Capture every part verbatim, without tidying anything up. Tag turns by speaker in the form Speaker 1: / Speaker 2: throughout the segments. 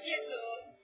Speaker 1: 谢主。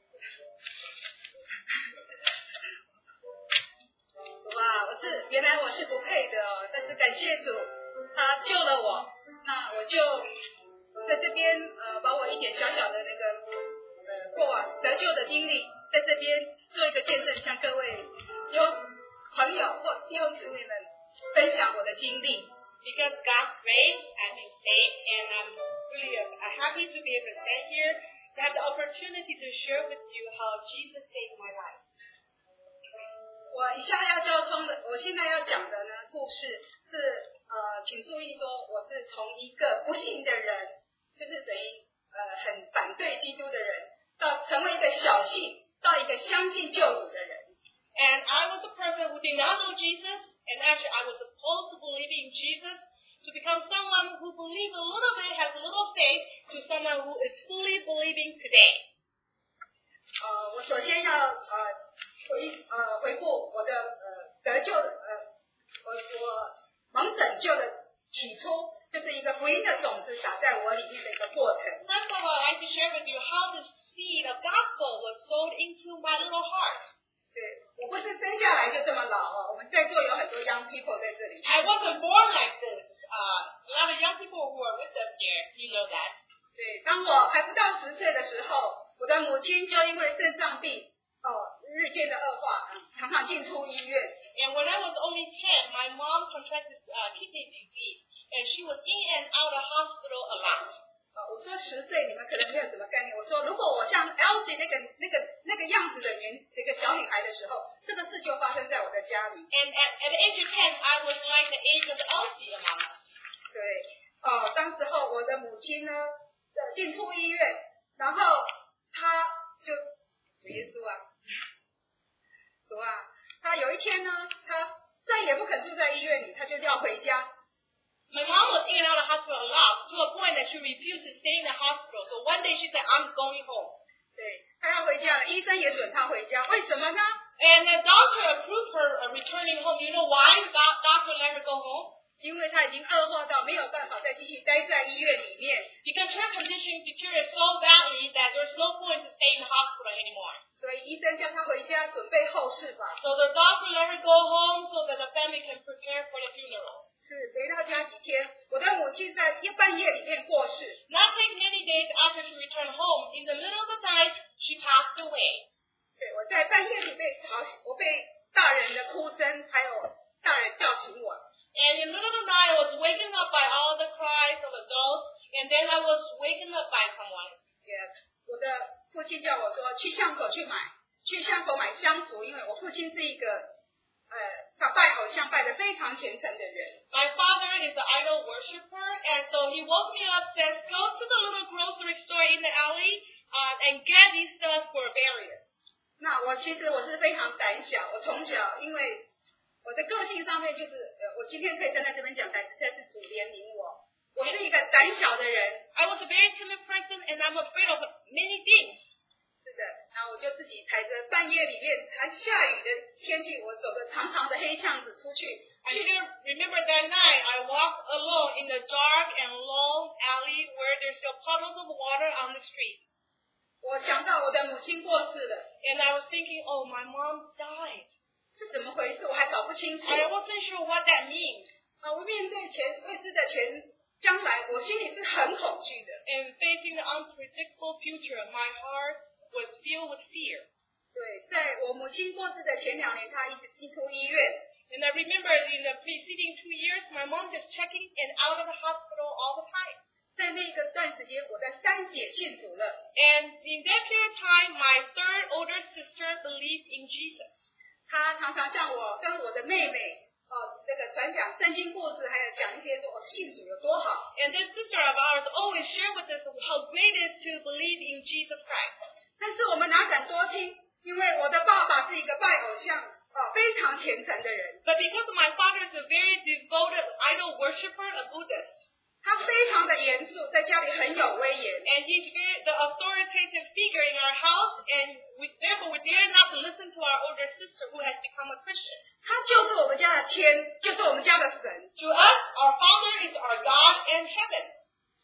Speaker 1: 主啊，我是原来我是不配的哦，但是感谢主，他救了我，那我就在这边呃，把我一点小小的那个呃过往得救的经历，在这边做一个见证，向各位有朋友或弟兄姊妹们分享我的经历。
Speaker 2: Because God's grace, I'm in faith, and I'm really uh, happy to be able to stand here to have the opportunity to share with you how Jesus saved my life.
Speaker 1: 我以下要交通的，我现在要讲的呢故事是呃，请注意说，我是从一个不信的人，就是等于呃很反对基督的人，到成为一个小信，到一个相信救主的人。
Speaker 2: And I was a person who did not know Jesus, and actually I was supposed to believe in Jesus, to become someone who believes a little bit, has a little faith, to someone who is fully believing today.
Speaker 1: 呃，我首先要呃回呃回顾我的呃得救的呃我我蒙拯救的起初，就是一个福音的种子打在我里面的一个过程。
Speaker 2: First of all, I'd like to share with you how the seed of gospel was sown into my little heart.
Speaker 1: 对，我不是生下来就这么老哦，我们在座有很多 young people 在这里。
Speaker 2: I wasn't born like this. Uh, a lot of young people who are with us here, you know that.
Speaker 1: 对，当我还不到十岁的时候，我的母亲就因为肾脏病哦日渐的恶化，嗯，常常进出医院。
Speaker 2: And when I was only ten, my mom contracted uh, kidney disease, and she was in and out of hospital a lot.
Speaker 1: 呃，我说十岁你们可能没有什么概念。我说如果我像 Elsie 那个那个那个样子的年那个小女孩的时候，这个事就发生在我的家里。
Speaker 2: And at, at the age of ten, I was like the age of Elsie among us.
Speaker 1: 对，哦，当时候我的母亲呢，呃，进出医院，然后她就主耶稣啊，主啊，她有一天呢，她再也不肯住在医院里，她就要回家。
Speaker 2: My mom was in and out of the hospital a lot, to a point that she refused to stay in the hospital. So one day she said, I'm going home.
Speaker 1: 对，她要回家了，医生也准她回家，为什么呢？
Speaker 2: And the doctor approved her returning home. You know why the doctor let her go home?
Speaker 1: 因为她已经恶化到没有办法再继续待在医院里面。
Speaker 2: Because her condition deteriorated so badly that there's no point to stay in the hospital anymore.
Speaker 1: 所以医生叫她回家准备后事吧。
Speaker 2: So the doctor let her go home so that the family can prepare for the funeral.
Speaker 1: 是回到家几天，我的母亲在一半夜里面过世。
Speaker 2: Not take many days after she returned home, in the middle of the night, she passed away.
Speaker 1: 对，我在半夜里被吵醒，我被大人的哭声还有大人叫醒我。
Speaker 2: And in the middle of the night, I was waken up by all the cries of adults, and then I was waken up by someone.
Speaker 1: 也，我的父亲叫我说去巷口去买，去巷口买香烛，因为我父亲是一个呃，他拜偶像拜得非常虔诚的人。
Speaker 2: My father is an idol worshiper, and so he woke me up, says, go to the little grocery store in the alley uh, and get these stuff for burial.
Speaker 1: 那我其实我是非常胆小，我从小因为我的个性上面就是呃，我今天可以站在这边讲台，实在是主怜悯我。我是一个胆小的人。
Speaker 2: I was a very timid person, and I'm afraid of many things.
Speaker 1: 是的，然后我就自己踩着半夜里面还下雨的天气，我走着长长的黑巷子出去。
Speaker 2: I still remember that night I walked alone in the dark and long alley where there's still puddles of water on the street.
Speaker 1: 我想到我的母亲过世了，
Speaker 2: And I was thinking, oh, my mom died.
Speaker 1: 是怎么回事？我还搞不清楚。
Speaker 2: I wasn't sure what that means.
Speaker 1: 啊，我面对前未知的前将来，我心里是很恐惧的。
Speaker 2: And facing the unpredictable future, my heart was filled with fear.
Speaker 1: 对，在我母亲过世的前两年，她一直进出医院。
Speaker 2: And I remember in the preceding two years, my mom was checking in out of the hospital all the time.
Speaker 1: 在那个段时间，我的三姐信主了。
Speaker 2: And in that period of time, my third older sister believed in Jesus.
Speaker 1: 她常常向我跟我的妹妹哦，这个传讲圣经故事，还有讲一些我信主有多好。
Speaker 2: And this sister of ours always shared with us how great it is to believe in Jesus Christ.
Speaker 1: 但是我们哪敢多听？因为我的爸爸是一个拜偶像哦非常虔诚的人。
Speaker 2: But because my father is a very devoted idol worshiper, a Buddhist,
Speaker 1: 他非常的严肃，在家里很有威严。
Speaker 2: and he's very, the authoritative figure in our house, and we, therefore we dare not to listen to our older sister who has become a Christian.
Speaker 1: 他就是我们家的天，就是我们家的神。
Speaker 2: To us, our Father is our God in heaven.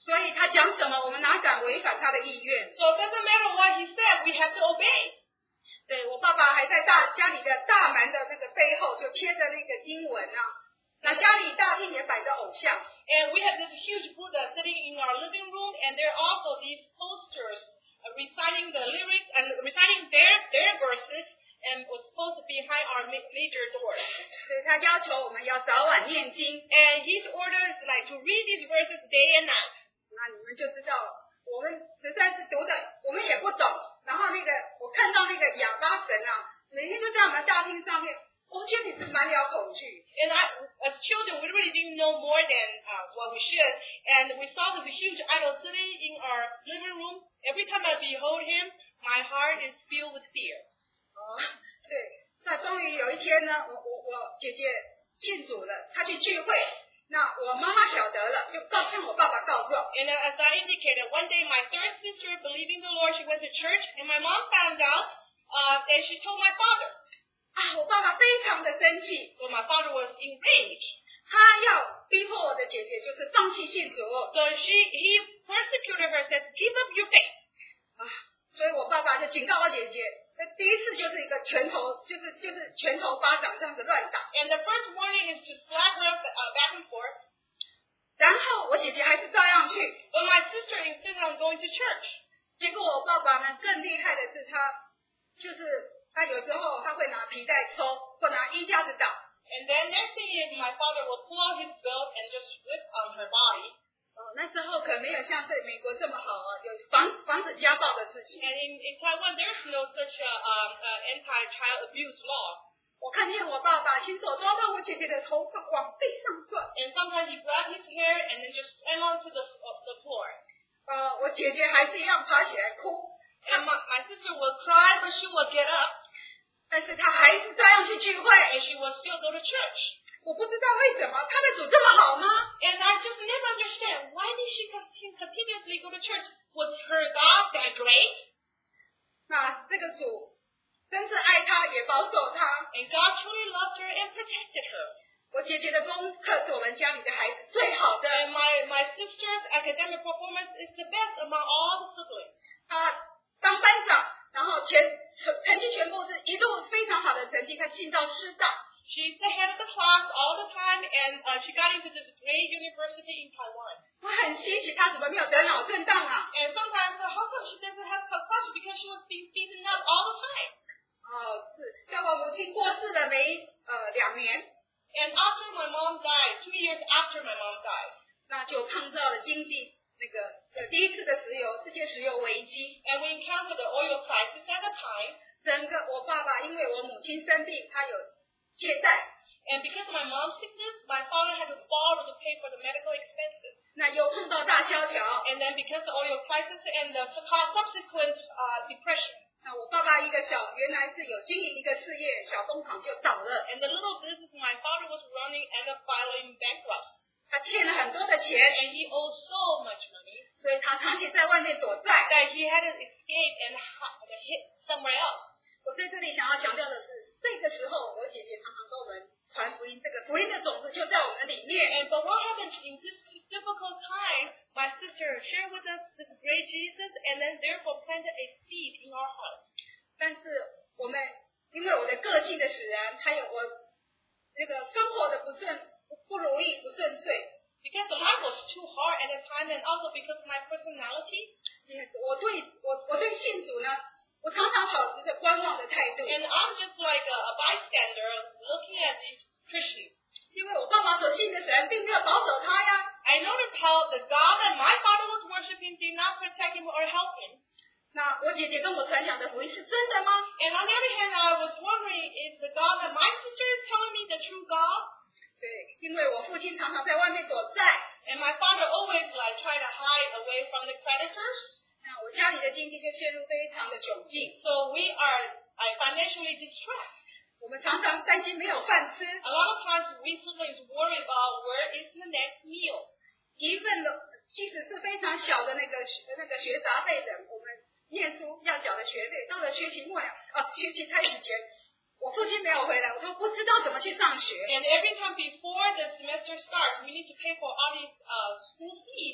Speaker 1: 所以他讲什么，我们哪敢违反他的意愿？
Speaker 2: So it doesn't matter what he says, we have to obey.
Speaker 1: 对，我爸爸还在大家里的大门的那个背后就贴着那个经文啊，那家里大厅也摆着偶像。
Speaker 2: And we have this huge Buddha sitting in our living room, and there are also these posters uh, reciting the lyrics and reciting their their verses, and was supposed to be behind our ma- major doors.
Speaker 1: 所以他要求我们要早晚念经。
Speaker 2: And his order is like to read these verses day and night.
Speaker 1: 那你们就知道了，我们实在是读的，我们也不懂。然后那个我看到那个哑巴神啊，每天就在我们大厅上面，我心里是满了恐惧。
Speaker 2: And I, as children, we really didn't know more than uh, what we should. And we saw this huge idol sitting in our living room. Every time I behold him, my heart is filled with fear.
Speaker 1: 哦，对，那终于有一天呢，我我我姐姐信主了，她去聚会。 那我妈妈晓得了，就告向我爸爸告状。
Speaker 2: And as I indicated, one day my third sister, believing the Lord, she went to church, and my mom found out, uh, and she told my father.
Speaker 1: 啊，我爸爸非常的生气，
Speaker 2: So my father was enraged.
Speaker 1: 他要逼迫我的姐姐，就是放弃信主。
Speaker 2: So she, he persecuted her, said, "Give up your faith."
Speaker 1: 啊，所以我爸爸就警告我姐姐，那第一次就是一个拳头，就是就是拳头巴掌这样子乱打。
Speaker 2: And the first warning is to slap her uh, back and forth.
Speaker 1: 然后我姐姐还是照样去，
Speaker 2: But my sister insisted on going to church.
Speaker 1: 结果我爸爸呢更厉害的是他，就是他有时候他会拿皮带抽，或拿衣架子打。
Speaker 2: And then next thing is my father will pull out his belt and just whip on her body.
Speaker 1: 哦，那时候可没有像在美国这么好啊，有防防止家暴的事情。
Speaker 2: And in, in Taiwan, there's no such uh, um, uh, anti-child abuse law.
Speaker 1: 我看见我爸爸亲手抓到我姐姐的头发往地上转，
Speaker 2: And sometimes he grabbed his hair and then just slam onto the, uh, the floor.
Speaker 1: 呃，我姐姐还是一样爬起来哭，
Speaker 2: And my, my sister will cry, but she will get up,
Speaker 1: 但是她还是照样去聚会。
Speaker 2: and she will still go to church.
Speaker 1: 我不知道为什么她的主这么好吗？
Speaker 2: And I just never understand, why did she continue, continuously go to church? Was her God that great?
Speaker 1: 那这个主真是爱她，也保守她。
Speaker 2: And God truly loved her and protected her.
Speaker 1: 我姐姐的功课是我们家里的孩子最好的，
Speaker 2: And my, my sister's academic performance is the best among all the siblings.
Speaker 1: 她当班长，然后全成成绩全部是一路非常好的成绩，她进到师大。
Speaker 2: She's the head of the class all the time, and uh, she got into this great university in Taiwan.
Speaker 1: 我很稀奇她怎么没有得脑震荡啊？
Speaker 2: And sometimes, uh, how come she doesn't have concussion? Because she was being beaten up all the time.
Speaker 1: 哦，是在我母亲过世了没呃两年，
Speaker 2: And after my mom died, two years after my mom died,
Speaker 1: 那就创造了经济那个呃第一次的石油世界石油危机。
Speaker 2: and we encountered the oil crisis at the time.
Speaker 1: 整个我爸爸因为我母亲生病，他有借贷，
Speaker 2: And because of my mom's sickness, my father had to borrow to pay for the medical expenses.
Speaker 1: 那又碰到大萧条，
Speaker 2: And then because of the oil crisis and the subsequent uh, depression,
Speaker 1: 那我爸爸一个小原来是有经营一个事业小工厂就倒了，
Speaker 2: and the little business my father was running ended up filing bankruptcy.
Speaker 1: 他欠了很多的钱，
Speaker 2: And he owed so much money
Speaker 1: 所以他长期在外面躲债。
Speaker 2: that he had to escape and hi- hid somewhere else.
Speaker 1: 我在这里想要强调的是，这个时候我姐姐常常跟我们传福音，这个福音的种子就在我们里面。
Speaker 2: And but what happens in this difficult time, my sister shared with us this great Jesus and then therefore planted a seed in our hearts.
Speaker 1: 但是我们因为我的个性的使然，还有我那个生活的不顺不不如意不顺遂，
Speaker 2: Because the life was too hard at the time and also because of my personality.
Speaker 1: 也是我对我我对信主呢，我常常保持着观望的态度，
Speaker 2: And I'm just like a, a bystander looking at these Christians.
Speaker 1: 因为我爸爸所信的神并没有保守他呀。
Speaker 2: I noticed how the God that my father was worshiping did not protect him or help him.
Speaker 1: 那我姐姐跟我传讲的福音是真的吗？
Speaker 2: And on the other hand, I was wondering, is the God that my sister is telling me the true God?
Speaker 1: 对，因为我父亲常常在外面躲债，
Speaker 2: And my father always like try to hide away from the creditors.
Speaker 1: 那我家里的经济就陷入非常的窘境，
Speaker 2: So we are uh, financially distressed.
Speaker 1: 我们常常担心没有饭吃。
Speaker 2: A lot of times we siblings worry about where is the next meal.
Speaker 1: 一份的，即使是非常小的那个学那个学杂费的，我们念书要缴的学费，到了学期末了，啊，学期开始前，我父亲没有回来，我都不知道怎么去上学。
Speaker 2: And every time before the semester starts, we need to pay for all these uh, school fees.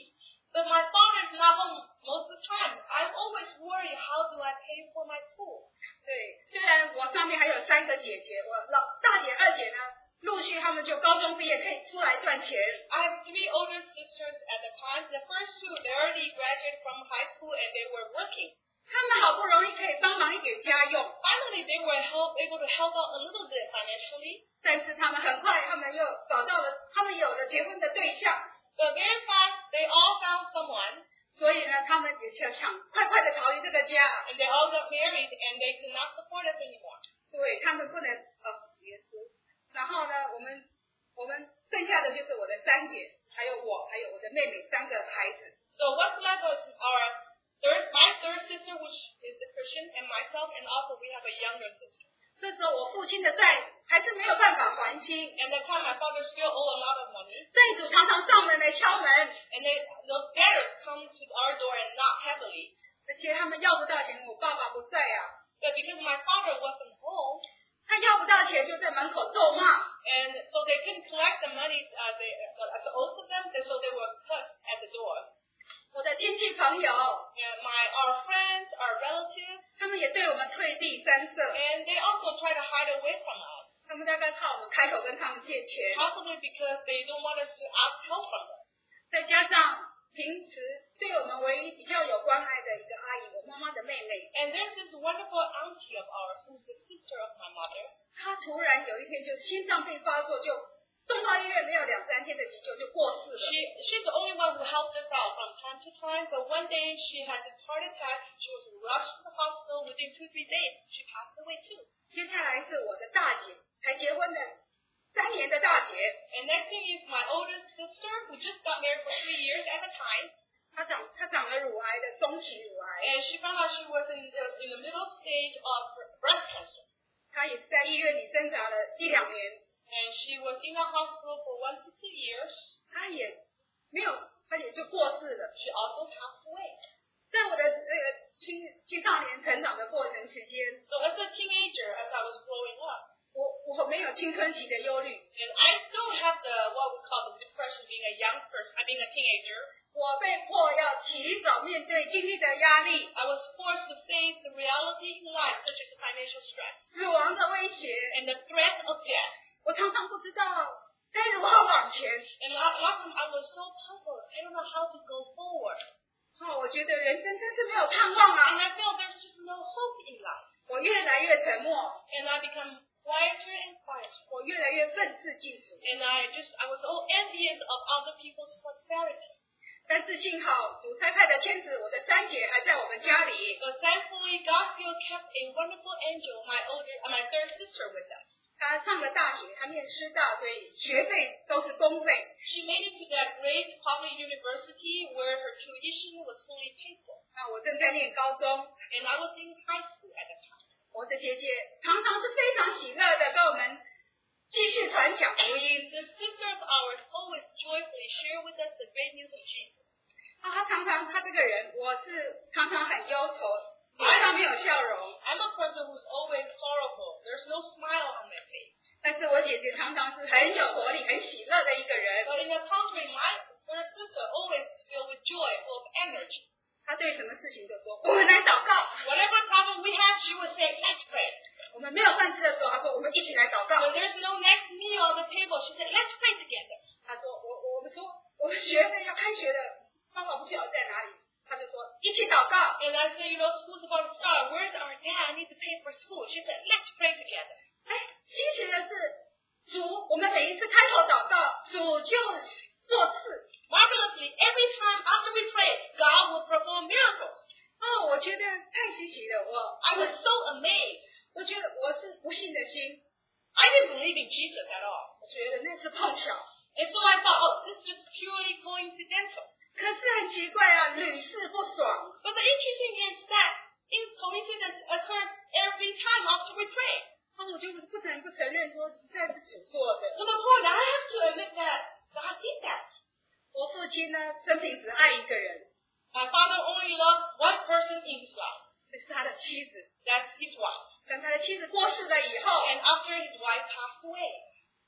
Speaker 2: But my father is not home most of the time. I'm always worried, how do I pay for my school?
Speaker 1: 对，虽然我上面还有三个姐姐，我老大姐、二姐呢，陆续他们就高中毕业可以出来赚钱。
Speaker 2: I have three older sisters at the time. The first two, they already graduated from high school and they were working.
Speaker 1: 他们好不容易可以帮忙一点家用，
Speaker 2: Finally, they were help, able to help out a little bit financially.
Speaker 1: 但是他们很快，他们又找到了，他们有了结婚的对象，
Speaker 2: But very fast, they all found someone.
Speaker 1: 所以呢，他们也就想快快的逃离这个家。
Speaker 2: And they all got married and they could not support us anymore.
Speaker 1: 对他们不能哦，主耶稣。然后呢，我们我们剩下的就是我的三姐，还有我，还有我的妹妹三个孩子。
Speaker 2: So what's left was our third, my third sister, which is the Christian, and myself, and also we have a younger sister.
Speaker 1: 这时候我父亲的债还是没有办法还清，
Speaker 2: And at the time, my father still owed a lot of money.
Speaker 1: 债主常常上门来敲门，
Speaker 2: And they, those debtors come to our door and knock heavily.
Speaker 1: 而且他们要不到钱，我爸爸不在啊，
Speaker 2: But because my father wasn't home,
Speaker 1: 他要不到钱就在门口咒骂。
Speaker 2: and so they couldn't collect the money uh, they uh, owed to them, so they were cussed at the door.
Speaker 1: 我的亲戚朋友，
Speaker 2: And my our friends, our relatives,
Speaker 1: 他们也对我们退避三舍，
Speaker 2: and they also try to hide away from us,
Speaker 1: 他们大概怕我们开口跟他们借钱，
Speaker 2: possibly because they don't want us to ask help from them.
Speaker 1: 再加上平时对我们唯一比较有关爱的一个阿姨，我妈妈的妹妹，
Speaker 2: And there's this wonderful auntie of ours who's the sister of my mother.
Speaker 1: 她突然有一天就心脏病发作，就送到医院，没有两三天的急救就过世了。
Speaker 2: She she's the only one who helped us out from time to time, but one day she had this heart attack. She was rushed to the hospital. Within two three days, she passed away too.
Speaker 1: 接下来是我的大姐，才结婚的三年的大姐，
Speaker 2: And next thing is my oldest sister, who just got married for three years at the time,
Speaker 1: 她长她长了乳癌的中期乳癌，
Speaker 2: and she found out she was in the, in the middle stage of breast cancer.
Speaker 1: 她也是在医院里挣扎了一两年，
Speaker 2: And she was in the hospital for one to two years.
Speaker 1: 她也没有，她也就过世了。
Speaker 2: She also passed away.
Speaker 1: 在我的这个青青少年成长的过程期间，
Speaker 2: So as a teenager, as I was growing up,
Speaker 1: 我我没有青春期的忧虑，
Speaker 2: and I don't have the what we call the depression being a young person, uh, being a teenager.
Speaker 1: 我被迫要提早面对经济的压力、
Speaker 2: I was forced to face the reality in life, such as financial stress
Speaker 1: 死亡的威胁，
Speaker 2: and the threat of death.
Speaker 1: 我常常不知道该如何往前。
Speaker 2: And a lot, a lot of times I was so puzzled. I don't know how to go forward.
Speaker 1: 哦，我觉得人生真是没有盼望
Speaker 2: And
Speaker 1: 啊！
Speaker 2: I felt there's just no hope in life.
Speaker 1: 我越来越沉默，
Speaker 2: And I become quieter and quieter.
Speaker 1: 我越来越愤世嫉俗。
Speaker 2: And I just, I was so envious of other people's prosperity.
Speaker 1: 但是幸好主差派的天使，我的三姐还在我们家里。
Speaker 2: But thankfully, God still kept a wonderful angel, my older, uh, my third sister, with us.
Speaker 1: 她上了大学，她念师大，所以学费都是公费。
Speaker 2: She made it to that great public university where her tuition was fully paid for.
Speaker 1: 那我正在念高中，
Speaker 2: And I was in high school at the time.
Speaker 1: 我的姐姐常常是非常喜乐的跟我们继续传讲福音。
Speaker 2: The sister of ours always joyfully share with us the great news of Jesus.
Speaker 1: 啊，她常常她这个人，我是常常很忧愁，脸上没有笑容。
Speaker 2: I'm a person who's always sorrowful. There's no smile on my face.
Speaker 1: 但是我姐姐常常是很有活力、很喜乐的一个人。
Speaker 2: But in the contrary, my third sister always filled with joy, full of energy.
Speaker 1: 她对什么事情都说我们来祷告。
Speaker 2: Whatever problem we have, she would say, let's pray.
Speaker 1: 我们没有饭吃的时候，她说我们一起来祷告。
Speaker 2: When there's no next meal on the table, she said, let's pray together.
Speaker 1: 她说我我们说我们学费要开学了，爸爸不晓得在哪里，她就说一起祷告。
Speaker 2: And I said, you know, school's about to start. Where's our dad? I need to pay for school. She said, let's pray together.
Speaker 1: 哎，新奇的是，主，我们每一次开口祷告，主就做事。
Speaker 2: Marvelously, every time after we pray, God will perform miracles.
Speaker 1: 哦，我觉得太稀奇了，我
Speaker 2: I was so amazed.
Speaker 1: 我觉得我是不信的心，
Speaker 2: I didn't believe in Jesus at all.
Speaker 1: 我觉得那是碰巧。
Speaker 2: And so I thought, oh, this is just purely coincidental.
Speaker 1: 可是很奇怪啊，屡试不爽。
Speaker 2: But the interesting is that in coincidence occurs every time after we pray.
Speaker 1: 啊，我就不能不承认说实在是主做的。
Speaker 2: To the point I have to admit that God did that.
Speaker 1: 我父亲呢，生平只爱一个人，
Speaker 2: My father only loved one person in his life.
Speaker 1: 就是他的妻子。
Speaker 2: That's his wife.
Speaker 1: 等他的妻子过世了以后，
Speaker 2: And after his wife passed away,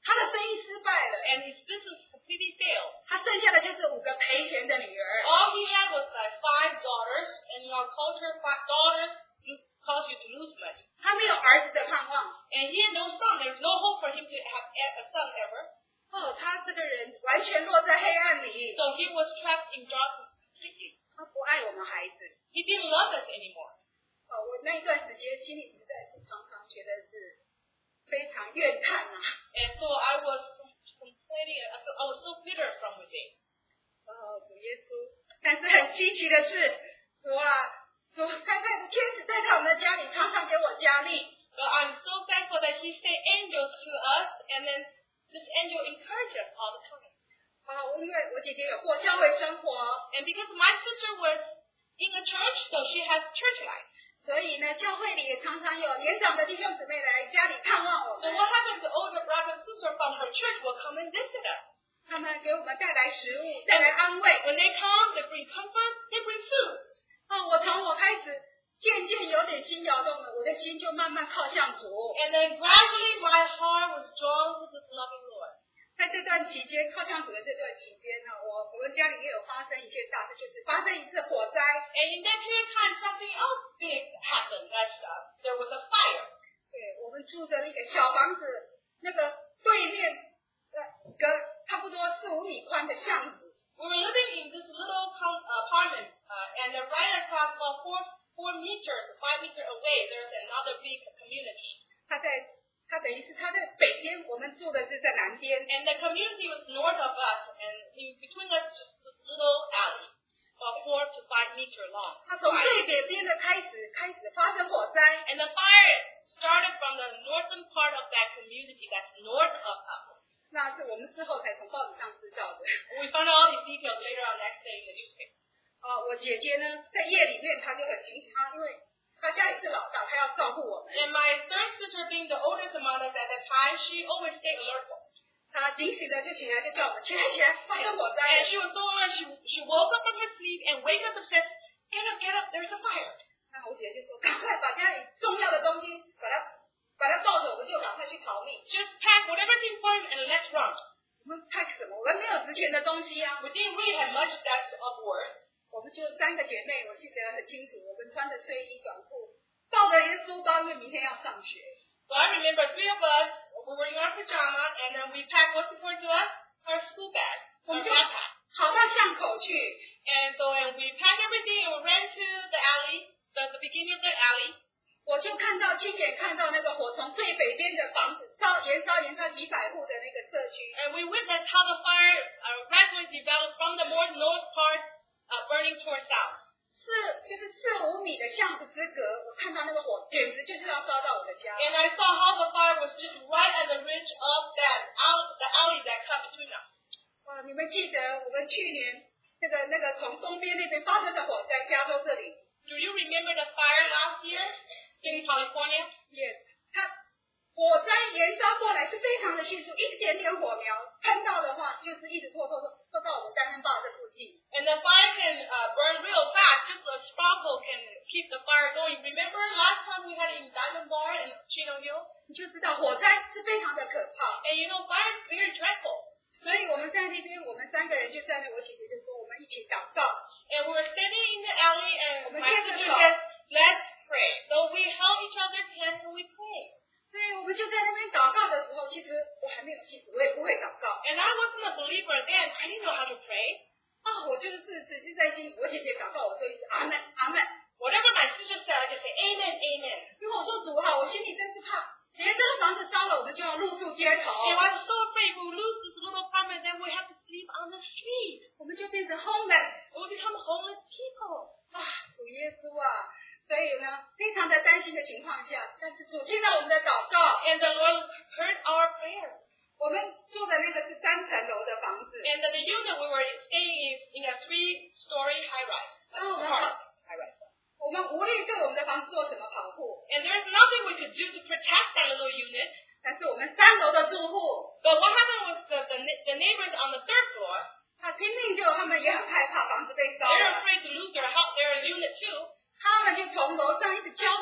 Speaker 1: 他的生意失败了
Speaker 2: and his business completely failed.
Speaker 1: 他剩下的就是五个赔钱的女儿。
Speaker 2: All he had was like five daughters, and in our culture, five daughters cause you to lose money.
Speaker 1: 他没有儿子的盼望。
Speaker 2: And he had no son. There was no hope for him to have a son ever.
Speaker 1: 哦，他这个人完全落在黑暗里，
Speaker 2: So he was trapped in darkness completely.
Speaker 1: 他不爱我们孩子。
Speaker 2: He didn't love us anymore.
Speaker 1: 哦，我那一段时间心里实在是常常觉得是非常怨叹啊。
Speaker 2: And so I was complaining. I felt- I was so bitter from within.
Speaker 1: 哦，主耶稣！但是很稀奇的是，主啊，主差派的天使在在我们的家里，常常给我加力。
Speaker 2: But I'm so thankful that he sent angels to us, and then this angel encouraged us all the time.
Speaker 1: 啊，我因为我姐姐有过教会生活，
Speaker 2: And because my sister was in the church, so she has church life.
Speaker 1: 所以呢，教会里也常常有年长的弟兄姊妹来家里探望我
Speaker 2: So
Speaker 1: 们。
Speaker 2: what happens? The older brother and sister from her church will come and visit us.
Speaker 1: 他们给我们带来食物，带来安慰。
Speaker 2: When they come, they bring comfort, they bring food.
Speaker 1: 啊，我从我开始渐渐有点心摇动了，我的心就慢慢靠向主。
Speaker 2: And then gradually my heart was drawn to this loving Lord.
Speaker 1: 在这段期间，靠向主的这段期间呢，我我们家里也有发生一件大事，就是发生一次火灾。
Speaker 2: And in that period of time, something else big happened. That's uh, there was a fire.
Speaker 1: 对，我们住的那个小房子，那个对面呃隔差不多四五米宽的巷子，
Speaker 2: We were living in this little com- uh, apartment, uh, and uh, right across about four four meters, five meters away, there's another big community.
Speaker 1: 它在它等于是它在北边，我们住的是在南边。
Speaker 2: And the community was north of us, and in between us just this little alley, about four to five meter long.
Speaker 1: 它从最北边的开始开始发生火灾，
Speaker 2: And the fire started from the northern part of that community that's north of us.
Speaker 1: 那是我们事后才从报纸上知道的。
Speaker 2: We found out all these details later on next day in the newspaper.
Speaker 1: 啊，我姐姐呢，在夜里面她就很清楚，她因为她家里是老大，她要照顾我们，
Speaker 2: And my third sister, being the oldest among us at that time, she always stayed alert.
Speaker 1: 她警醒的就起来就叫我们起来起来，发生火灾
Speaker 2: And
Speaker 1: 了。
Speaker 2: she was so alert, she, she woke up from her sleep and wake up and says, get up, get up, there's a fire.
Speaker 1: 那我姐姐就说，赶快把家里重要的东西把它把它抱着，我们就赶快去逃命。
Speaker 2: Just pack whatever's important and let's run.
Speaker 1: 我们派什么？我们没有值钱的东西啊。
Speaker 2: We didn't really have much that's of worth.
Speaker 1: 我们就三个姐妹，我记得很清楚，我们穿着睡衣短裤，抱着一个书包，因为明天要上学。
Speaker 2: So I remember three of us, we were in our pajamas, and then we packed what's important to us, our school bag, our backpack.
Speaker 1: 跑到巷口去，
Speaker 2: And so and we packed everything and we ran to the alley, the, the beginning of the alley.
Speaker 1: 我就看到亲眼看到那个火从最北边的房子烧延烧延烧几百户的那个社区，
Speaker 2: And we witnessed how the fire uh, rapidly developed from the more north part, uh, burning towards south.
Speaker 1: 四就是四五米的巷子之隔，我看到那个火简直就是要烧到我的家。
Speaker 2: And I saw how the fire was just right at the ridge of that alley, the alley that cut between us.
Speaker 1: 哇，你们记得我们去年那个那个从东边那边发生的火灾，加州这里
Speaker 2: Do you remember the fire last year in California?
Speaker 1: ，yes，它火灾延烧过来是非常的迅速，一点点火苗喷到的话，就是一直拖拖拖拖到我们丹恩坝这附近。
Speaker 2: And the fire can uh, burn real fast. Just a sparkle can keep the fire going. Remember last time we had it in Diamond Bar and Chino Hill?
Speaker 1: 你就知道火灾是非常的可怕。
Speaker 2: And you know, fire is very dreadful.
Speaker 1: 所以我们在那边，我们三个人就在那，我姐姐就说我们一起祷告。
Speaker 2: And we were standing in the alley, and
Speaker 1: Oh,
Speaker 2: my
Speaker 1: my
Speaker 2: sister
Speaker 1: God.
Speaker 2: said, let's pray. So we held each other's hands and we prayed.
Speaker 1: 所以我们就在那边祷告的时候，其实我还没有信主，我也不会祷告
Speaker 2: And I wasn't a believer then. I didn't know how to pray.
Speaker 1: 啊，我就是只是在心里，我姐姐祷告，我说一次阿门阿门。
Speaker 2: Whatever my sister said, I just say, amen, amen.
Speaker 1: 因为我说主哈，我心里真是怕，连这个房子烧了，我们就要露宿街头，
Speaker 2: And I was so afraid we would lose this little apartment, then we have to sleep on the street.
Speaker 1: 我们就变成 homeless
Speaker 2: We would become homeless people.
Speaker 1: 啊，主耶稣啊！所以呢，非常的担心的情况下，但是主听到我们的祷告，
Speaker 2: And the Lord heard our prayers.
Speaker 1: 我们住的那个是三层楼的房子，
Speaker 2: And the, the unit we were staying in in a three-story high-rise.
Speaker 1: Oh,
Speaker 2: apartment,
Speaker 1: wow.
Speaker 2: high-rise.
Speaker 1: 我们无力对我们的房子做什么保护，
Speaker 2: And there's nothing we could do to protect that little unit.
Speaker 1: 但是我们三楼的住户，
Speaker 2: But what happened was the, the, the neighbors on the third floor,
Speaker 1: 他拼命就他们也很害怕房子被烧
Speaker 2: they're
Speaker 1: 了，
Speaker 2: afraid to lose their house, their unit too.
Speaker 1: 他们就从楼上一直浇水，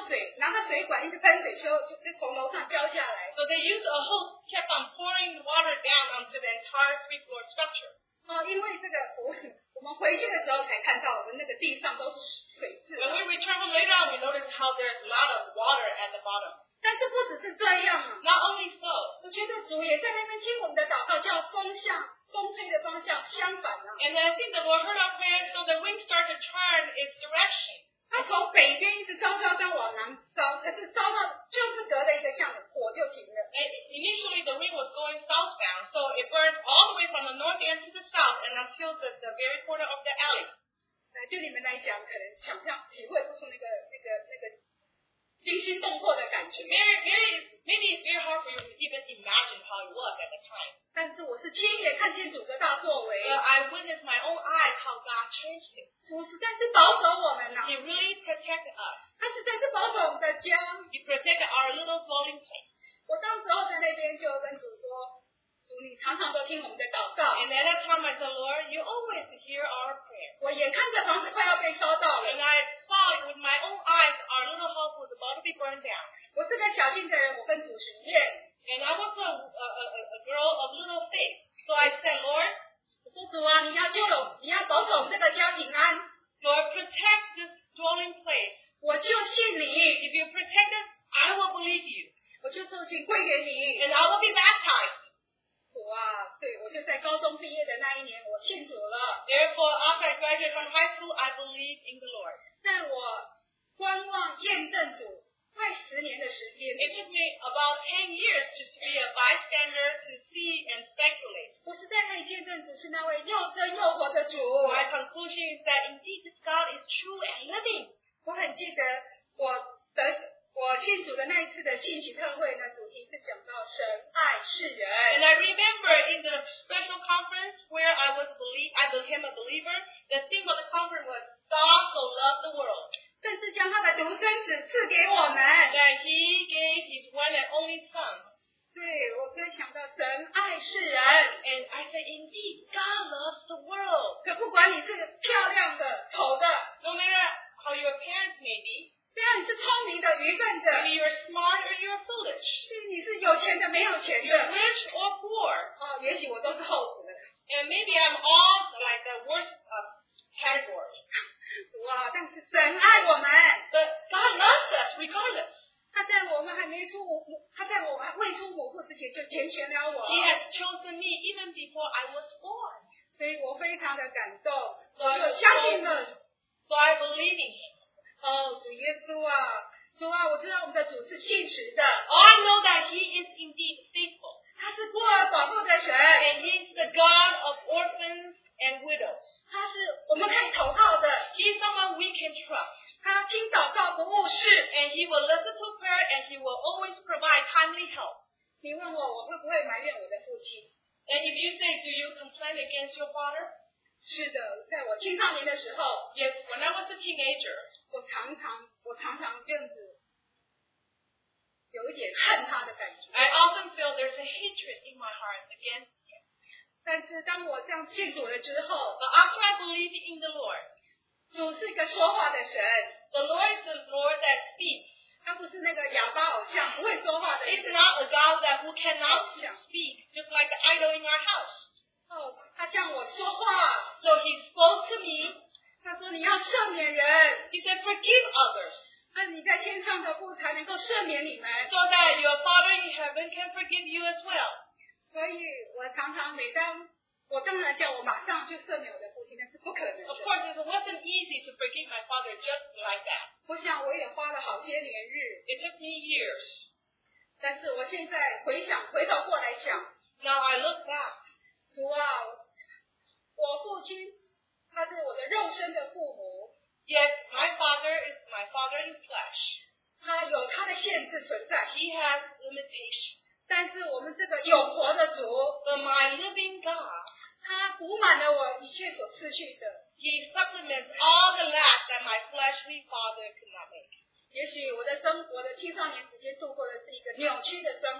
Speaker 1: 拿个水管一直喷水，就就就从楼上浇下来。
Speaker 2: So they used a hose, kept on pouring water down onto the entire three-floor structure.
Speaker 1: 哦，因为这个我我们回去的时候才看到，我们那个地上都是水渍。
Speaker 2: When we return home later on, we noticed how there's a lot of water at the bottom.
Speaker 1: 但是不只是这样啊
Speaker 2: Not only so,
Speaker 1: 我觉得主也在那边听我们的祷告，叫风向风吹的方向相反啊。
Speaker 2: and I think the Lord heard our prayers, so the wind started to turn its direction.
Speaker 1: 它从北边一直烧烧烧往南烧，可是烧到就是隔了一个巷子，火就停了。
Speaker 2: And initially, the wind was going southbound, so it burned all the way from the north end to the south and until the, the very corner of the alley.
Speaker 1: 呃，对你们来讲，可能想象体会不出那个那个那个惊心动魄的感觉。
Speaker 2: Very, very, maybe it's very hard for you to even imagine how it was at the time.
Speaker 1: 但是我是亲眼看见主的大作为，
Speaker 2: But I witnessed my own eyes how God changed it.
Speaker 1: 主实在是保守我们呐、
Speaker 2: He really protected us.
Speaker 1: 他实在是保守我们的家。
Speaker 2: He protected our little dwelling place.
Speaker 1: 我当时候在那边就跟主说，主你常常都听我们的祷告，
Speaker 2: And at that time I said, Lord, you always hear our prayer.
Speaker 1: 我眼看着房子快要被烧到了，
Speaker 2: And I saw it with my own eyes, our little house was about to be burned down.
Speaker 1: 我是个小信的人，我跟主许愿，
Speaker 2: And I was a, a, a, a girl of little faith. So I said, Lord,
Speaker 1: 我说主啊，你要救了，你要保守我们这个家平安，
Speaker 2: Lord, protect this dwelling place.
Speaker 1: 我就信你，
Speaker 2: If you protect it, I will believe you.
Speaker 1: 我就受请归给你。
Speaker 2: And I will be baptized.
Speaker 1: 主啊，对我就在高中毕业的那一年，我信主了。
Speaker 2: Therefore, after I graduated from high school, I believe in the Lord.
Speaker 1: 在我观望验证主快十年的时间，
Speaker 2: It took me about ten years just to be a bystander to see and speculate.
Speaker 1: 我是在那里见证主是那位又真又活的主。
Speaker 2: My conclusion is that indeed this God is true and living.
Speaker 1: 我很记得我得我信主的那一次的信息特会呢，主题是讲到神爱世
Speaker 2: And
Speaker 1: 人。
Speaker 2: I remember in the special conference where I was believe I became a believer, the theme of the conference was God so loved the world.
Speaker 1: 甚至将他的独生子赐给我们。
Speaker 2: That He gave His one and only Son.
Speaker 1: 对，我在想到神爱世人，
Speaker 2: And I said, indeed, God loves the world.
Speaker 1: 可不管你是漂亮的、丑的，
Speaker 2: No matter how your parents may be,
Speaker 1: 虽然你是聪明的、愚笨的，
Speaker 2: maybe you're smart or you're foolish,
Speaker 1: 对，你是有钱的、没有钱
Speaker 2: you're
Speaker 1: 的，
Speaker 2: rich or poor,
Speaker 1: 哦，也许我都是后者的。
Speaker 2: and maybe I'm all like the worst uh, category.
Speaker 1: 主啊，但是神爱我们，
Speaker 2: But God loves us regardless.
Speaker 1: 他在我们还没出母，他在我们还未出母腹之前就拣选了我，
Speaker 2: He has chosen me even before I was born.
Speaker 1: 所以我非常的感动，
Speaker 2: So
Speaker 1: 我
Speaker 2: I,
Speaker 1: 就相信了。
Speaker 2: so I believe in Him.
Speaker 1: 哦，主耶稣啊，主啊，我知道我们的主是信实的，
Speaker 2: Oh, I know that He is indeed faithful.
Speaker 1: 他是孤儿寡妇的神，
Speaker 2: And He is the God of orphans and widows.
Speaker 1: 他是我们可以投靠的，
Speaker 2: He is someone we can trust.
Speaker 1: 他听祷告不误事。
Speaker 2: And He will listen to prayer and He will always provide timely help.
Speaker 1: 你问我我会不会埋怨我的父亲？
Speaker 2: And if you say, do you complain against your father?
Speaker 1: 是的，在我青少年的时候，
Speaker 2: Yes, when I was a teenager,
Speaker 1: 我常常我常常这样子，有一点恨他的感觉。
Speaker 2: I often feel there's a hatred in my heart against Him.
Speaker 1: 但是当我这样信主了之后，
Speaker 2: But after I believe in the Lord,
Speaker 1: 主是一个说话的神，
Speaker 2: the Lord is the Lord that speaks.
Speaker 1: 他不是那个哑巴偶像不会说话的
Speaker 2: It's
Speaker 1: 神。
Speaker 2: not a God that who cannot speak, just like the idol in our house.
Speaker 1: 哦，他向我说话，
Speaker 2: So He spoke to me.
Speaker 1: 他说你要赦免人，
Speaker 2: He said, forgive others,
Speaker 1: 那你在天上的父才能够赦免你们。
Speaker 2: so that your Father in heaven can forgive you as well.
Speaker 1: 所以我常常每当我当然叫我马上就赦免我的父亲，那是不可能
Speaker 2: Of
Speaker 1: 的。
Speaker 2: course, it wasn't easy to forgive my father just like that.
Speaker 1: 我想我也花了好些年日，
Speaker 2: It took me years.
Speaker 1: 但是我现在回想，回头过来想，
Speaker 2: Now I look back.
Speaker 1: 主啊，我父亲他是我的肉身的父母，
Speaker 2: Yes, my father is my father in flesh.
Speaker 1: 他有他的限制存在，
Speaker 2: He has limitations.
Speaker 1: 但是我们这个永活的主，
Speaker 2: But my living God,
Speaker 1: 他补满了我一切所失去的。
Speaker 2: He supplements all the lack that my fleshly father could not make.
Speaker 1: 也许我的生，我的青少年时间度过的是一个扭曲的生活，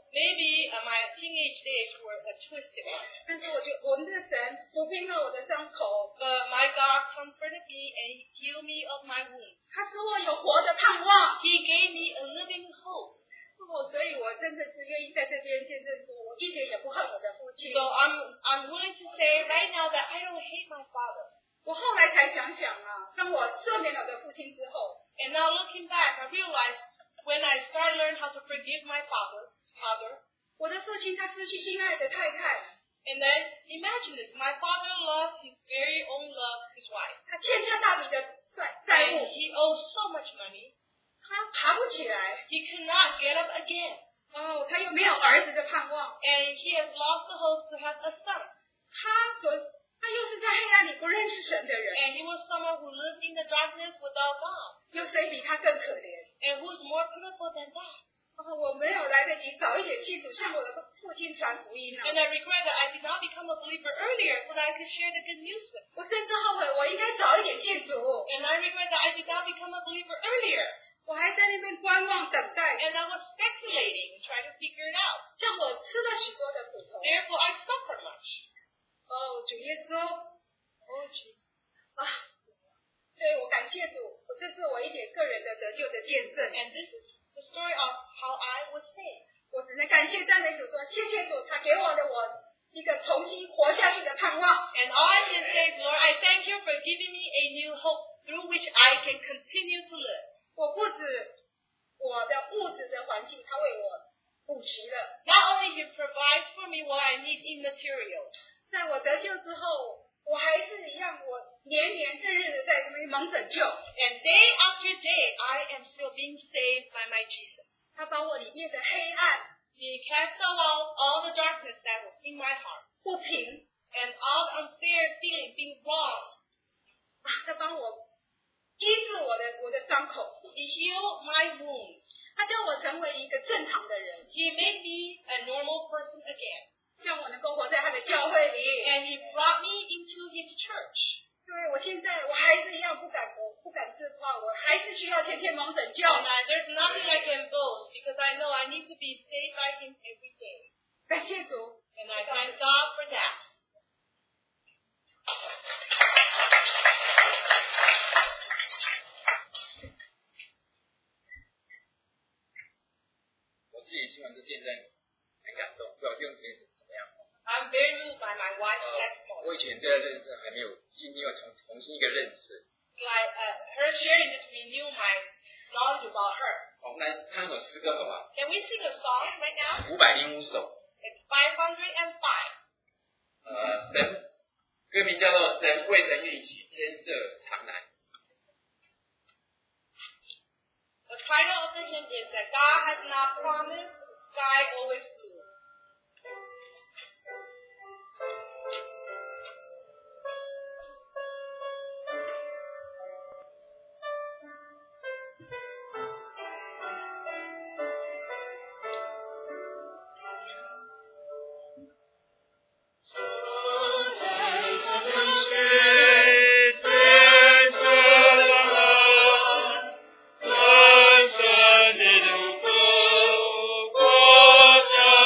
Speaker 2: Maybe uh, my teenage days were a twisted one.
Speaker 1: 但是我就我们的神抚平了我的伤口，
Speaker 2: But my God comforted me and He healed me of my wounds.
Speaker 1: 他使我有活的盼望。
Speaker 2: He gave me a living hope.
Speaker 1: 哦，所以我真的是愿意在这边见证说，我一点也不恨我的父亲。
Speaker 2: So I'm I'm willing to say right now that I don't hate my father.
Speaker 1: 我后来才想想啊，当我赦免了我的父亲之后，
Speaker 2: And now looking back, I realized when I started learning how to forgive my father, father,
Speaker 1: 我的父亲他失去心爱的太太，
Speaker 2: and then imagine this, my father loved his very own love, his wife.
Speaker 1: 他欠下大笔的债债
Speaker 2: And
Speaker 1: 务，
Speaker 2: he owed so much money,
Speaker 1: 他爬不起来，
Speaker 2: he could not get up again.
Speaker 1: 哦，他又没有儿子的盼望，
Speaker 2: And he has lost the hope to have a son.
Speaker 1: 他所他又是在黑暗里不认识神的人，
Speaker 2: And he was someone who lived in the darkness without God.
Speaker 1: 有谁比他更可怜？
Speaker 2: And who's more pitiful than that?
Speaker 1: 哦，我没有来得及早一点信主，向我的父亲传福音啊！
Speaker 2: And I regret that I did not become a believer earlier so that I could share the good news with him.
Speaker 1: 我甚至后悔，我应该早一点信主，
Speaker 2: And I regret that I did not become a believer earlier.
Speaker 1: 我还在那边观望等待，
Speaker 2: And I was speculating, trying to figure it out.
Speaker 1: 叫我吃了许多的苦头。
Speaker 2: Therefore, I suffered much.
Speaker 1: 哦，主耶稣，
Speaker 2: Oh, Jesus.
Speaker 1: 啊！所以我感谢主，我这是我一点个人的得救的见证。
Speaker 2: And this is the story of how I was saved.
Speaker 1: 我只能感谢赞美主说，谢谢主，他给我的我一个重新活下去的盼望。
Speaker 2: And all I can say is, Lord, I thank you for giving me a new hope through which I can continue to live.
Speaker 1: 我不止我的物质的环境，他为我补齐了。
Speaker 2: Not only He provides for me what I need in materials,
Speaker 1: 在我得救之后，我还是一样，我年年日日的在这边蒙拯救。
Speaker 2: and day after day, I am still being saved by my Jesus.
Speaker 1: 他把我里面的黑暗、
Speaker 2: He cast out all the darkness that was in my heart
Speaker 1: 不平
Speaker 2: and all unfair feeling, being wrong.
Speaker 1: 啊，他帮我医治我的我的伤口，
Speaker 2: He healed my wounds.
Speaker 1: 他叫我成为一个正常的人，
Speaker 2: He made me a normal person again.
Speaker 1: 叫我能够活在他的教会里。
Speaker 2: And He brought me into His church.
Speaker 1: 对，我现在我还是一样不敢我不敢自夸，我还是需要天天蒙拯救。
Speaker 2: And I, there's nothing I can boast because I know I need to be saved by Him every day.
Speaker 1: 感谢主，
Speaker 2: And I thank God for that.
Speaker 3: 我自己听完这见证很感动，不知道弟兄姊妹怎么样？
Speaker 2: I'm very moved by my wife's
Speaker 3: 呃，
Speaker 2: testimony.
Speaker 3: 我以前对他认识还没有经历过重重新一个认识。
Speaker 2: Like uh, her sharing just renew my knowledge about her.
Speaker 3: 好，那唱首诗歌好吗？
Speaker 2: Can we sing a song right now?
Speaker 3: 五百零五首，
Speaker 2: It's five hundred five.
Speaker 3: 呃，神歌名叫做《神未曾应许，天色常蓝》。
Speaker 2: The title of the hymn is that God has not promised, the sky always blue.
Speaker 4: Sunshine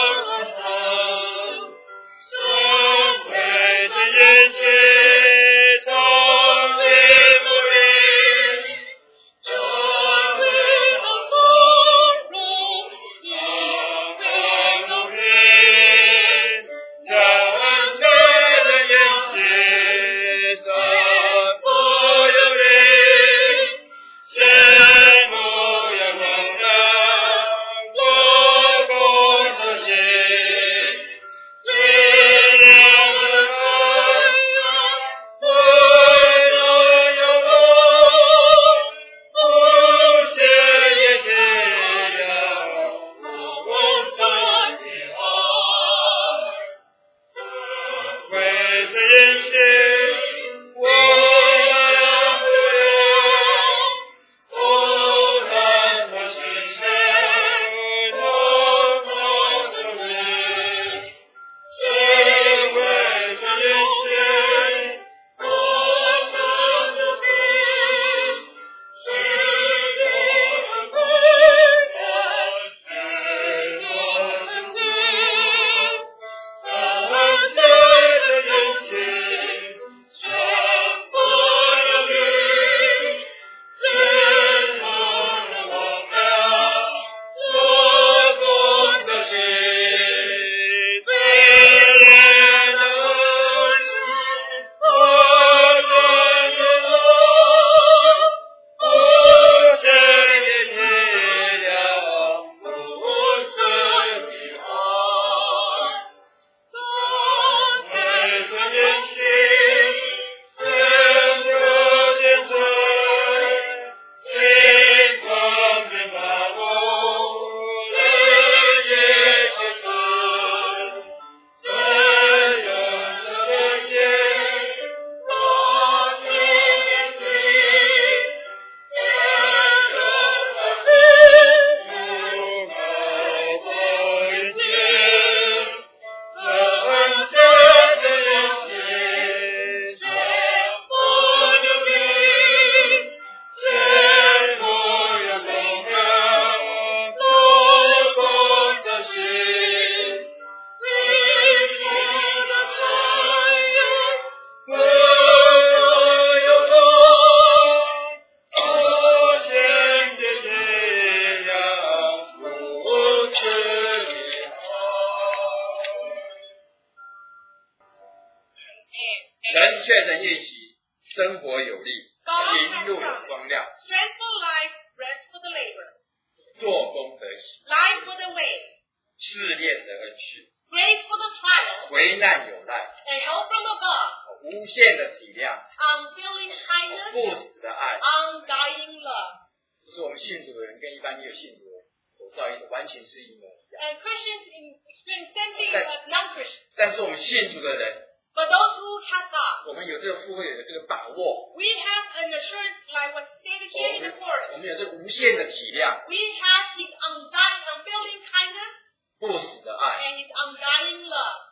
Speaker 3: 确神运行，生活有力，
Speaker 2: God
Speaker 3: 行
Speaker 2: has
Speaker 3: 路有
Speaker 2: promised
Speaker 3: 光亮，
Speaker 2: strength for life, rest for the labor,
Speaker 3: 做工得喜，
Speaker 2: life for the way,
Speaker 3: 试炼的恩许，
Speaker 2: grace for the trials,
Speaker 3: 危难有赖，
Speaker 2: and help from above,
Speaker 3: 无限的体谅，
Speaker 2: unfailing kindness,
Speaker 3: 不死的爱。
Speaker 2: undying love.
Speaker 3: 这是我们信主的人跟一般没有信主的人所造诣的，完全是一模一样。
Speaker 2: And Christians in- experience same thing as non-Christians.
Speaker 3: 但是我们信主的人，
Speaker 2: But those who have God,
Speaker 3: 我们有这个富有的这个把握，
Speaker 2: we have an assurance like what's stated
Speaker 3: 我
Speaker 2: here in
Speaker 3: 们
Speaker 2: the
Speaker 3: 我
Speaker 2: chorus.
Speaker 3: 们有这无限的体谅，
Speaker 2: We have His undying, unfailing kindness
Speaker 3: 不死的爱。
Speaker 2: and His undying love.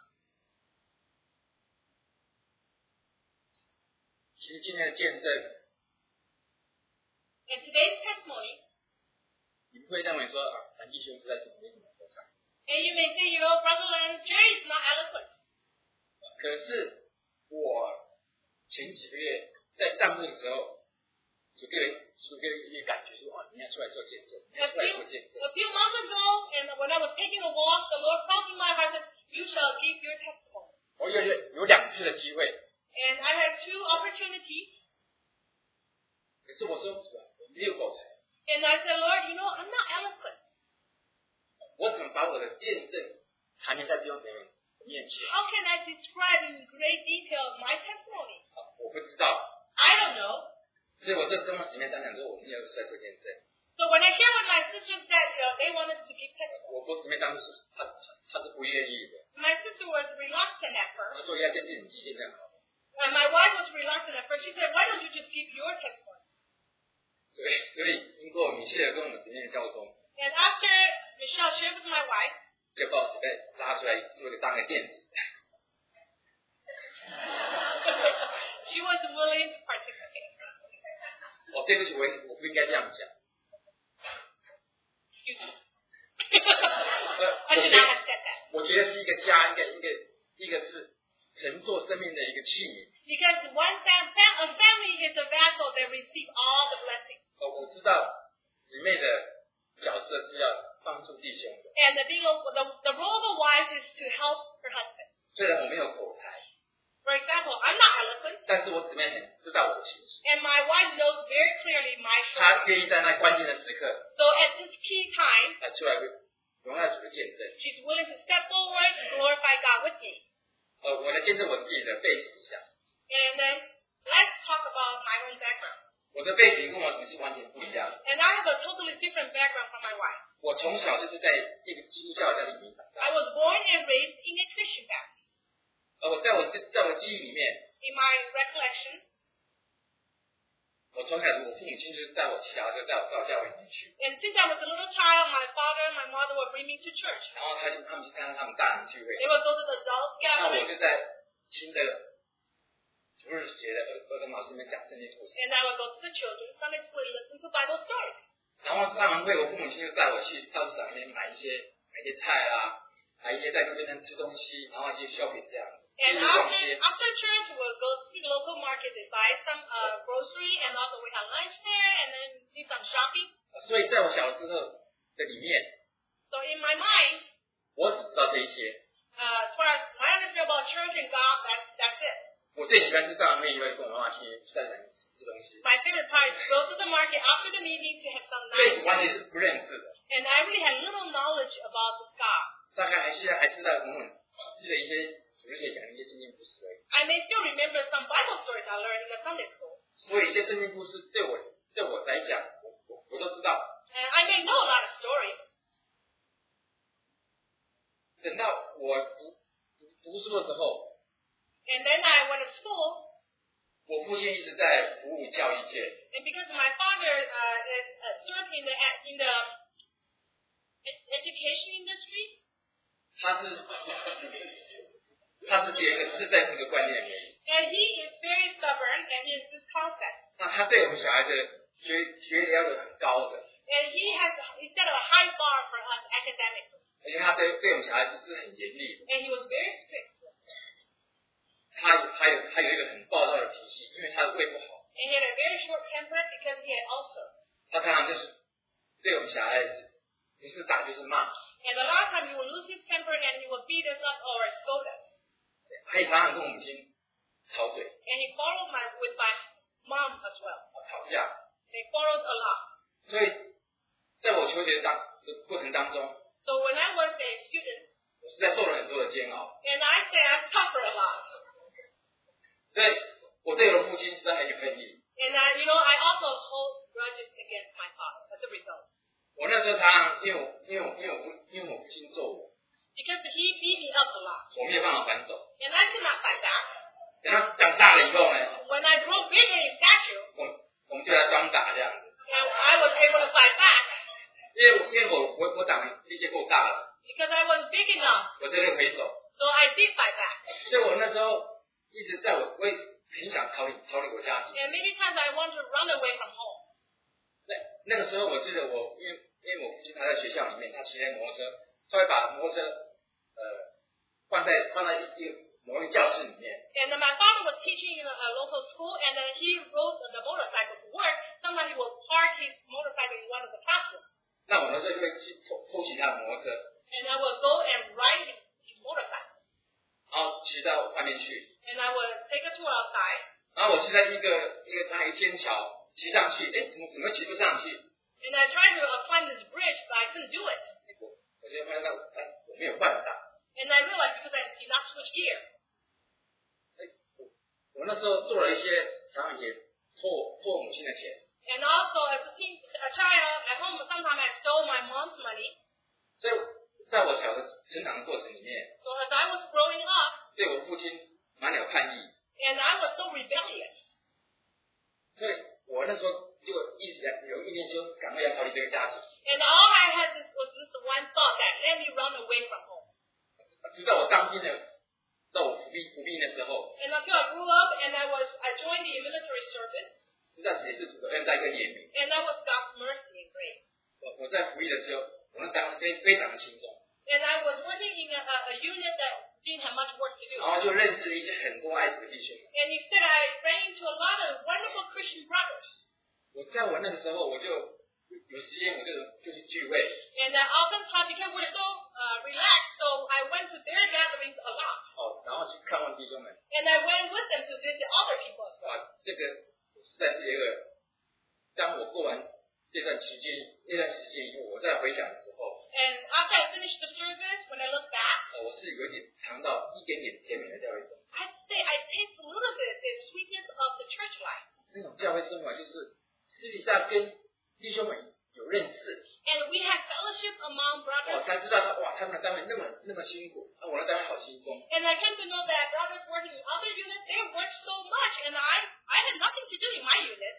Speaker 3: 其实今天的见证，
Speaker 2: And today's testimony,
Speaker 3: 你们会认为说啊，谭弟兄实在是没什么口才，
Speaker 2: and you may say, you know, Brother Len, Jerry is not eloquent.
Speaker 3: 可是我前几个月在上路的时候，就给就给一个感觉说，哦，你要出来做见证，你要
Speaker 2: A
Speaker 3: 出来
Speaker 2: few,
Speaker 3: 做见证。
Speaker 2: a few months ago, and when I was taking a walk, the Lord prompted my heart that you shall give your testimony.
Speaker 3: 我有有两次的机会，
Speaker 2: And I had two opportunities,
Speaker 3: 可是我说主啊，我没有口才，
Speaker 2: and I said, Lord, you know, I'm not eloquent.
Speaker 3: 我怎么把我的见证阐明在弟兄姊妹们面前？
Speaker 2: How can I describe in great detail my testimony?
Speaker 3: 啊我不知道，
Speaker 2: I don't know.
Speaker 3: 所以我就跟我姊妹讲讲说，我们要出来做见证。
Speaker 2: So when I share with my sisters that uh, they wanted to give testimony,
Speaker 3: 我我姊妹当时是她她她是不愿意的，
Speaker 2: my sister was reluctant at
Speaker 3: 她
Speaker 2: first.
Speaker 3: 说要见证你见证好。
Speaker 2: And my wife was reluctant at first. She said, why don't you just give your testimony?
Speaker 3: 所以所以经过米歇尔跟我们姊妹的交通，
Speaker 2: And after Michelle shared with my wife,
Speaker 3: 就把我姊妹拉出来做一个当个垫子。
Speaker 2: she was willing to participate.
Speaker 3: 哦，对不起，我我不应该这样讲。
Speaker 2: Excuse me.
Speaker 3: 呃，
Speaker 2: I
Speaker 3: 我
Speaker 2: should
Speaker 3: 觉
Speaker 2: not
Speaker 3: 得
Speaker 2: have said that.
Speaker 3: 我觉得是一个家，一个一个一个是承受生命的一个器皿。
Speaker 2: Because one fam- fam- a family is a vessel that receives all the blessings.
Speaker 3: 哦，我知道姊妹的角色是要帮助弟兄的，
Speaker 2: And the, being a, the, the role of a wife is to help her husband.
Speaker 3: 虽然我没有口才，
Speaker 2: For example, I'm not eloquent,
Speaker 3: 但是我姊妹很知道我的情绪，
Speaker 2: and my wife knows very clearly my
Speaker 3: 她
Speaker 2: struggle.
Speaker 3: 愿意在那关键的时刻
Speaker 2: So at this key time,
Speaker 3: 来出来为荣耀主的见证。
Speaker 2: she's willing to step forward and glorify God with me.
Speaker 3: 呃，我来见证我自己的背景一下。
Speaker 2: And then let's talk about my own background.
Speaker 3: 我的背景跟我姊妹是完全不一样的。
Speaker 2: And I have a totally different background from my wife.
Speaker 3: 我从小就是在一个基督教家庭里面长
Speaker 2: I
Speaker 3: 大，
Speaker 2: was born and raised in a Christian family.
Speaker 3: 而我在我在我记忆里面，
Speaker 2: In my recollection,
Speaker 3: 我从小我父母亲就是带我骑脚踏车带我到教会里面去，
Speaker 2: and since I was a little child, my father and my mother would bring me to church.
Speaker 3: 然后他就他们去参加他们大人聚会，
Speaker 2: They would go to the adult
Speaker 3: 那我
Speaker 2: gathering,
Speaker 3: 就在听着主日学的儿儿童老师们讲圣经故事，
Speaker 2: and I would go to the children's Sunday school and listen to Bible stories.
Speaker 3: 然后上完会，我父母亲就带我去超市场里面买一些买一些菜啊，买一些在路边摊吃东西，然后一些消费这样子，就
Speaker 2: And
Speaker 3: 是逛
Speaker 2: after,
Speaker 3: 街。
Speaker 2: after church, we'll go to the local market and buy some uh, grocery, and also we have lunch there, and then do some shopping.
Speaker 3: 所以在我小时候的里面，
Speaker 2: So in my mind,
Speaker 3: 我只知道这一些。
Speaker 2: uh, as far as my understanding about church and God, that's, that's it.
Speaker 3: 我最喜欢是上完会以后跟我妈妈去菜市场吃东西，
Speaker 2: My favorite part is to go to the market after the meeting to have some
Speaker 3: 对
Speaker 2: nice
Speaker 3: 主完全
Speaker 2: food.
Speaker 3: 是不认识的，
Speaker 2: And I really had little knowledge about this God.
Speaker 3: 大概还现在还知道某某记得一些主日学讲的一些圣经故事而已。
Speaker 2: I may still remember some Bible stories I learned in the Sunday school.
Speaker 3: 所以一些圣经故事对我对我来讲，我我我都知道。
Speaker 2: And I may know a lot of stories.
Speaker 3: 等到我读读读书的时候，
Speaker 2: And then I went to school,
Speaker 3: 我父亲一直在服务教育界，
Speaker 2: and because my father uh, is uh, served in the in the ed- education industry,
Speaker 3: 他是他是给一个是在这个观念而已。
Speaker 2: and he is very stubborn, and he has this concept,
Speaker 3: 那他对我们小孩的学学业要求很高的，
Speaker 2: and he has he set a high bar for us academically,
Speaker 3: 而且他对对我们小孩子是很严厉的。
Speaker 2: and he was very strict,
Speaker 3: 他他有他有一个很暴躁的脾气，因为他的胃不好，
Speaker 2: and he had a very short temper because he had ulcer.
Speaker 3: 他常常就是对我们小孩子不是打就是骂，
Speaker 2: And a lot of times he would lose his temper and he would beat us up or scold us.
Speaker 3: 他也常常跟我母亲吵嘴，
Speaker 2: And he quarreled my, with my mom as well.
Speaker 3: 吵架。
Speaker 2: They quarreled a lot.
Speaker 3: 所以在我求学当的过程当中，
Speaker 2: So when I was a student,
Speaker 3: 我实在受了很多的煎熬，
Speaker 2: and I say I suffered a lot.
Speaker 3: 所以我对我的父亲实在很有恨意。
Speaker 2: And I, you know, I also hold grudges against my father as a result.
Speaker 3: 我那时候常常因为我因为我因为我父因为我父亲揍我，
Speaker 2: Because he beat me up a lot.
Speaker 3: 我没有办法还手。
Speaker 2: And I could not fight back.
Speaker 3: 等他长大了以后呢，
Speaker 2: When I grew bigger in stature,
Speaker 3: 我我们就来装打这样子，
Speaker 2: and I was able to fight back.
Speaker 3: 因为我因为我我我长得力气够大了，
Speaker 2: Because I was big enough.
Speaker 3: 我真的可以走。
Speaker 2: So I did fight back.
Speaker 3: 所以我那时候一直在我我也很想逃离逃离我家庭。
Speaker 2: And many times I want to run away from home.
Speaker 3: 那那个时候我记得我因为因为我父亲他在学校里面，他骑着摩托车，他会把摩托车呃放在放在一个某一个教室里面。
Speaker 2: And my father was teaching in a, a local school, and then he rode the motorcycle to work. Sometimes he would park his motorcycle in one of the classrooms.
Speaker 3: 那我那时候就会去偷偷骑他的摩托车，
Speaker 2: And I would go and ride his, his motorcycle.
Speaker 3: 然后骑到外面去，
Speaker 2: And I would take a tour outside.
Speaker 3: 然后我骑在一个一个那一个天桥骑上去，哎，怎么怎么骑不上去？
Speaker 2: And I tried to uh, climb this bridge, but I couldn't do it.
Speaker 3: 我我就发现到，哎，我没有办法。
Speaker 2: And I realized because I did not switch gear.
Speaker 3: 哎，我我那时候做了一些，常常也拖拖母亲的钱，
Speaker 2: And also, as a teen, a child at home, sometimes I stole my mom's money.
Speaker 3: 所以在我小的成长的过程里面，
Speaker 2: So as I was growing up,
Speaker 3: 对我父亲满有叛逆，
Speaker 2: and I was so rebellious.
Speaker 3: 所以我那时候就一直有意念，就赶快要逃离这个家庭。
Speaker 2: And all I had this, was this one thought that let me run away from home.
Speaker 3: 直到我当兵的，直到我服兵服兵的时候，
Speaker 2: And until I grew up and I was, I joined the military service,
Speaker 3: 实在是也是主的恩待跟怜悯。
Speaker 2: and that was God's mercy and grace.
Speaker 3: 我我在服役的时候，我那当非非常的轻松，
Speaker 2: And I was working in a, a, a unit that didn't have much work to do.
Speaker 3: 然后就认识了一些很多爱主的弟兄。
Speaker 2: And instead I ran into a lot of wonderful Christian brothers.
Speaker 3: 我在我那个时候，我就有时间我就就去聚会，
Speaker 2: And uh, oftentimes, because we're so uh, relaxed, so I went to their gatherings a lot.
Speaker 3: 哦，然后去看望弟兄们。
Speaker 2: And I went with them to visit other people as well.
Speaker 3: 哇，这个实在是一个，当我过完这段期间那段时间以后，我再回想的时候，
Speaker 2: And after I finished the service, when I look back,
Speaker 3: 呃，我是有点尝到一点点甜美的教会生活。
Speaker 2: I'd say I taste a little bit the sweetness of the church life.
Speaker 3: 那种教会生活就是私底下跟弟兄们有认识，
Speaker 2: And we had fellowship among
Speaker 3: 我
Speaker 2: brothers.
Speaker 3: 才知道他哇，他们的单位那么那么辛苦，啊，我的单位好轻松。
Speaker 2: And I came to know that brothers working in other units, they worked so much, and I, I had nothing to do in my unit.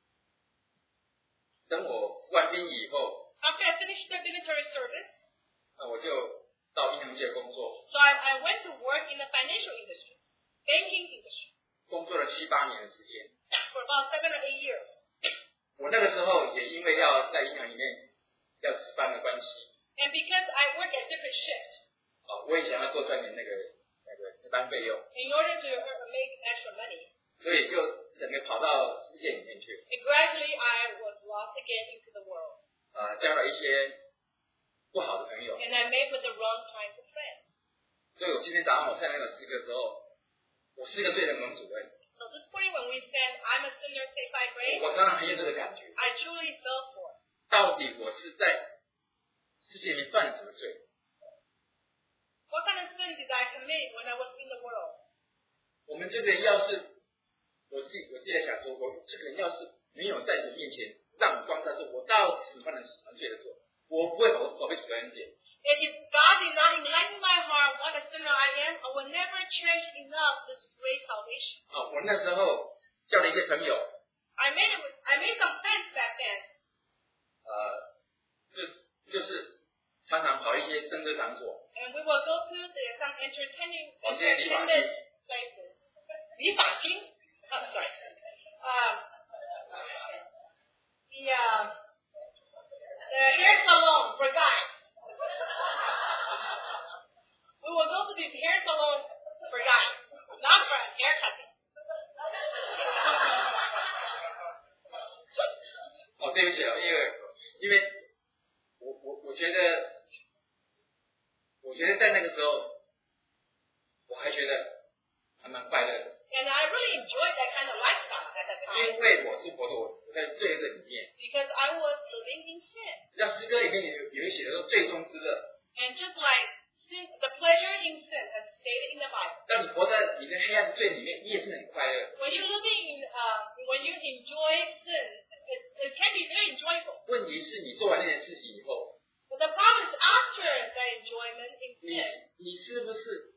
Speaker 3: 等我服完兵以后，
Speaker 2: After I finished the military service,
Speaker 3: 那我就到银行界工作，
Speaker 2: so I, I went to work in the financial industry, banking industry,
Speaker 3: 工作了七八年的时间。
Speaker 2: for about seven or eight years.
Speaker 3: 我那个时候也因为要在银行里面要值班的关系，
Speaker 2: And because I work at different shifts,
Speaker 3: 啊，我也想要多赚点那个那个值班费用，
Speaker 2: in order to earn, make extra money,
Speaker 3: 所以就整个跑到世界里面去，
Speaker 2: and gradually I was lost again into the world.
Speaker 3: 啊，交了一些不好的朋友。
Speaker 2: And I made with the wrong kinds of friends.
Speaker 3: 所以我今天早上我看那个诗歌之后，我是一个罪人蒙主恩，
Speaker 2: So this morning when we said, I'm a sinner saved by grace,
Speaker 3: 我常常很有这个感觉，
Speaker 2: I truly fell for it.
Speaker 3: 到底我是在世界里面犯了什么罪？
Speaker 2: What kind of sin did I commit when I was in the world?
Speaker 3: 我们这个人要是，我自己我自己在想说，我这个人要是没有在神面前让光照说，我到底是犯了什么罪的错，我不会宝宝贝主的恩典。
Speaker 2: And if God did not enlighten my heart what a sinner I am, I would never cherish enough this great salvation.
Speaker 3: 啊，我那时候交了一些朋友，
Speaker 2: I made it with, I made some friends back then.
Speaker 3: 呃，就就是常常跑一些声歌场所，
Speaker 2: And we will go to the, some entertaining,
Speaker 3: 跑些理发厅，
Speaker 2: entertainment places. 理发厅? I'm sorry. Um, the, uh, the hair salon for guys. We will go to the hair salon for guys, not for hair cutting.
Speaker 3: 哦，对不起啊，因为因为我我我觉得，我觉得在那个时候，我还觉得还蛮快乐的。
Speaker 2: And I really enjoyed that kind of lifestyle at that
Speaker 3: 因
Speaker 2: time
Speaker 3: 为我是活的，我在罪恶里面。
Speaker 2: because I was living in sin.
Speaker 3: 像诗歌里面有有一写的说最终之乐。
Speaker 2: And just like sin, the pleasure in sin as stated in the Bible.
Speaker 3: 当你活在你的黑暗罪里面，你也是很快乐。
Speaker 2: When you're living in, uh, when you enjoy sin, it, it can be very enjoyable.
Speaker 3: 问题是你做完那件事情以后，
Speaker 2: But the problem is after the enjoyment in
Speaker 3: 你
Speaker 2: sin,
Speaker 3: 你是不是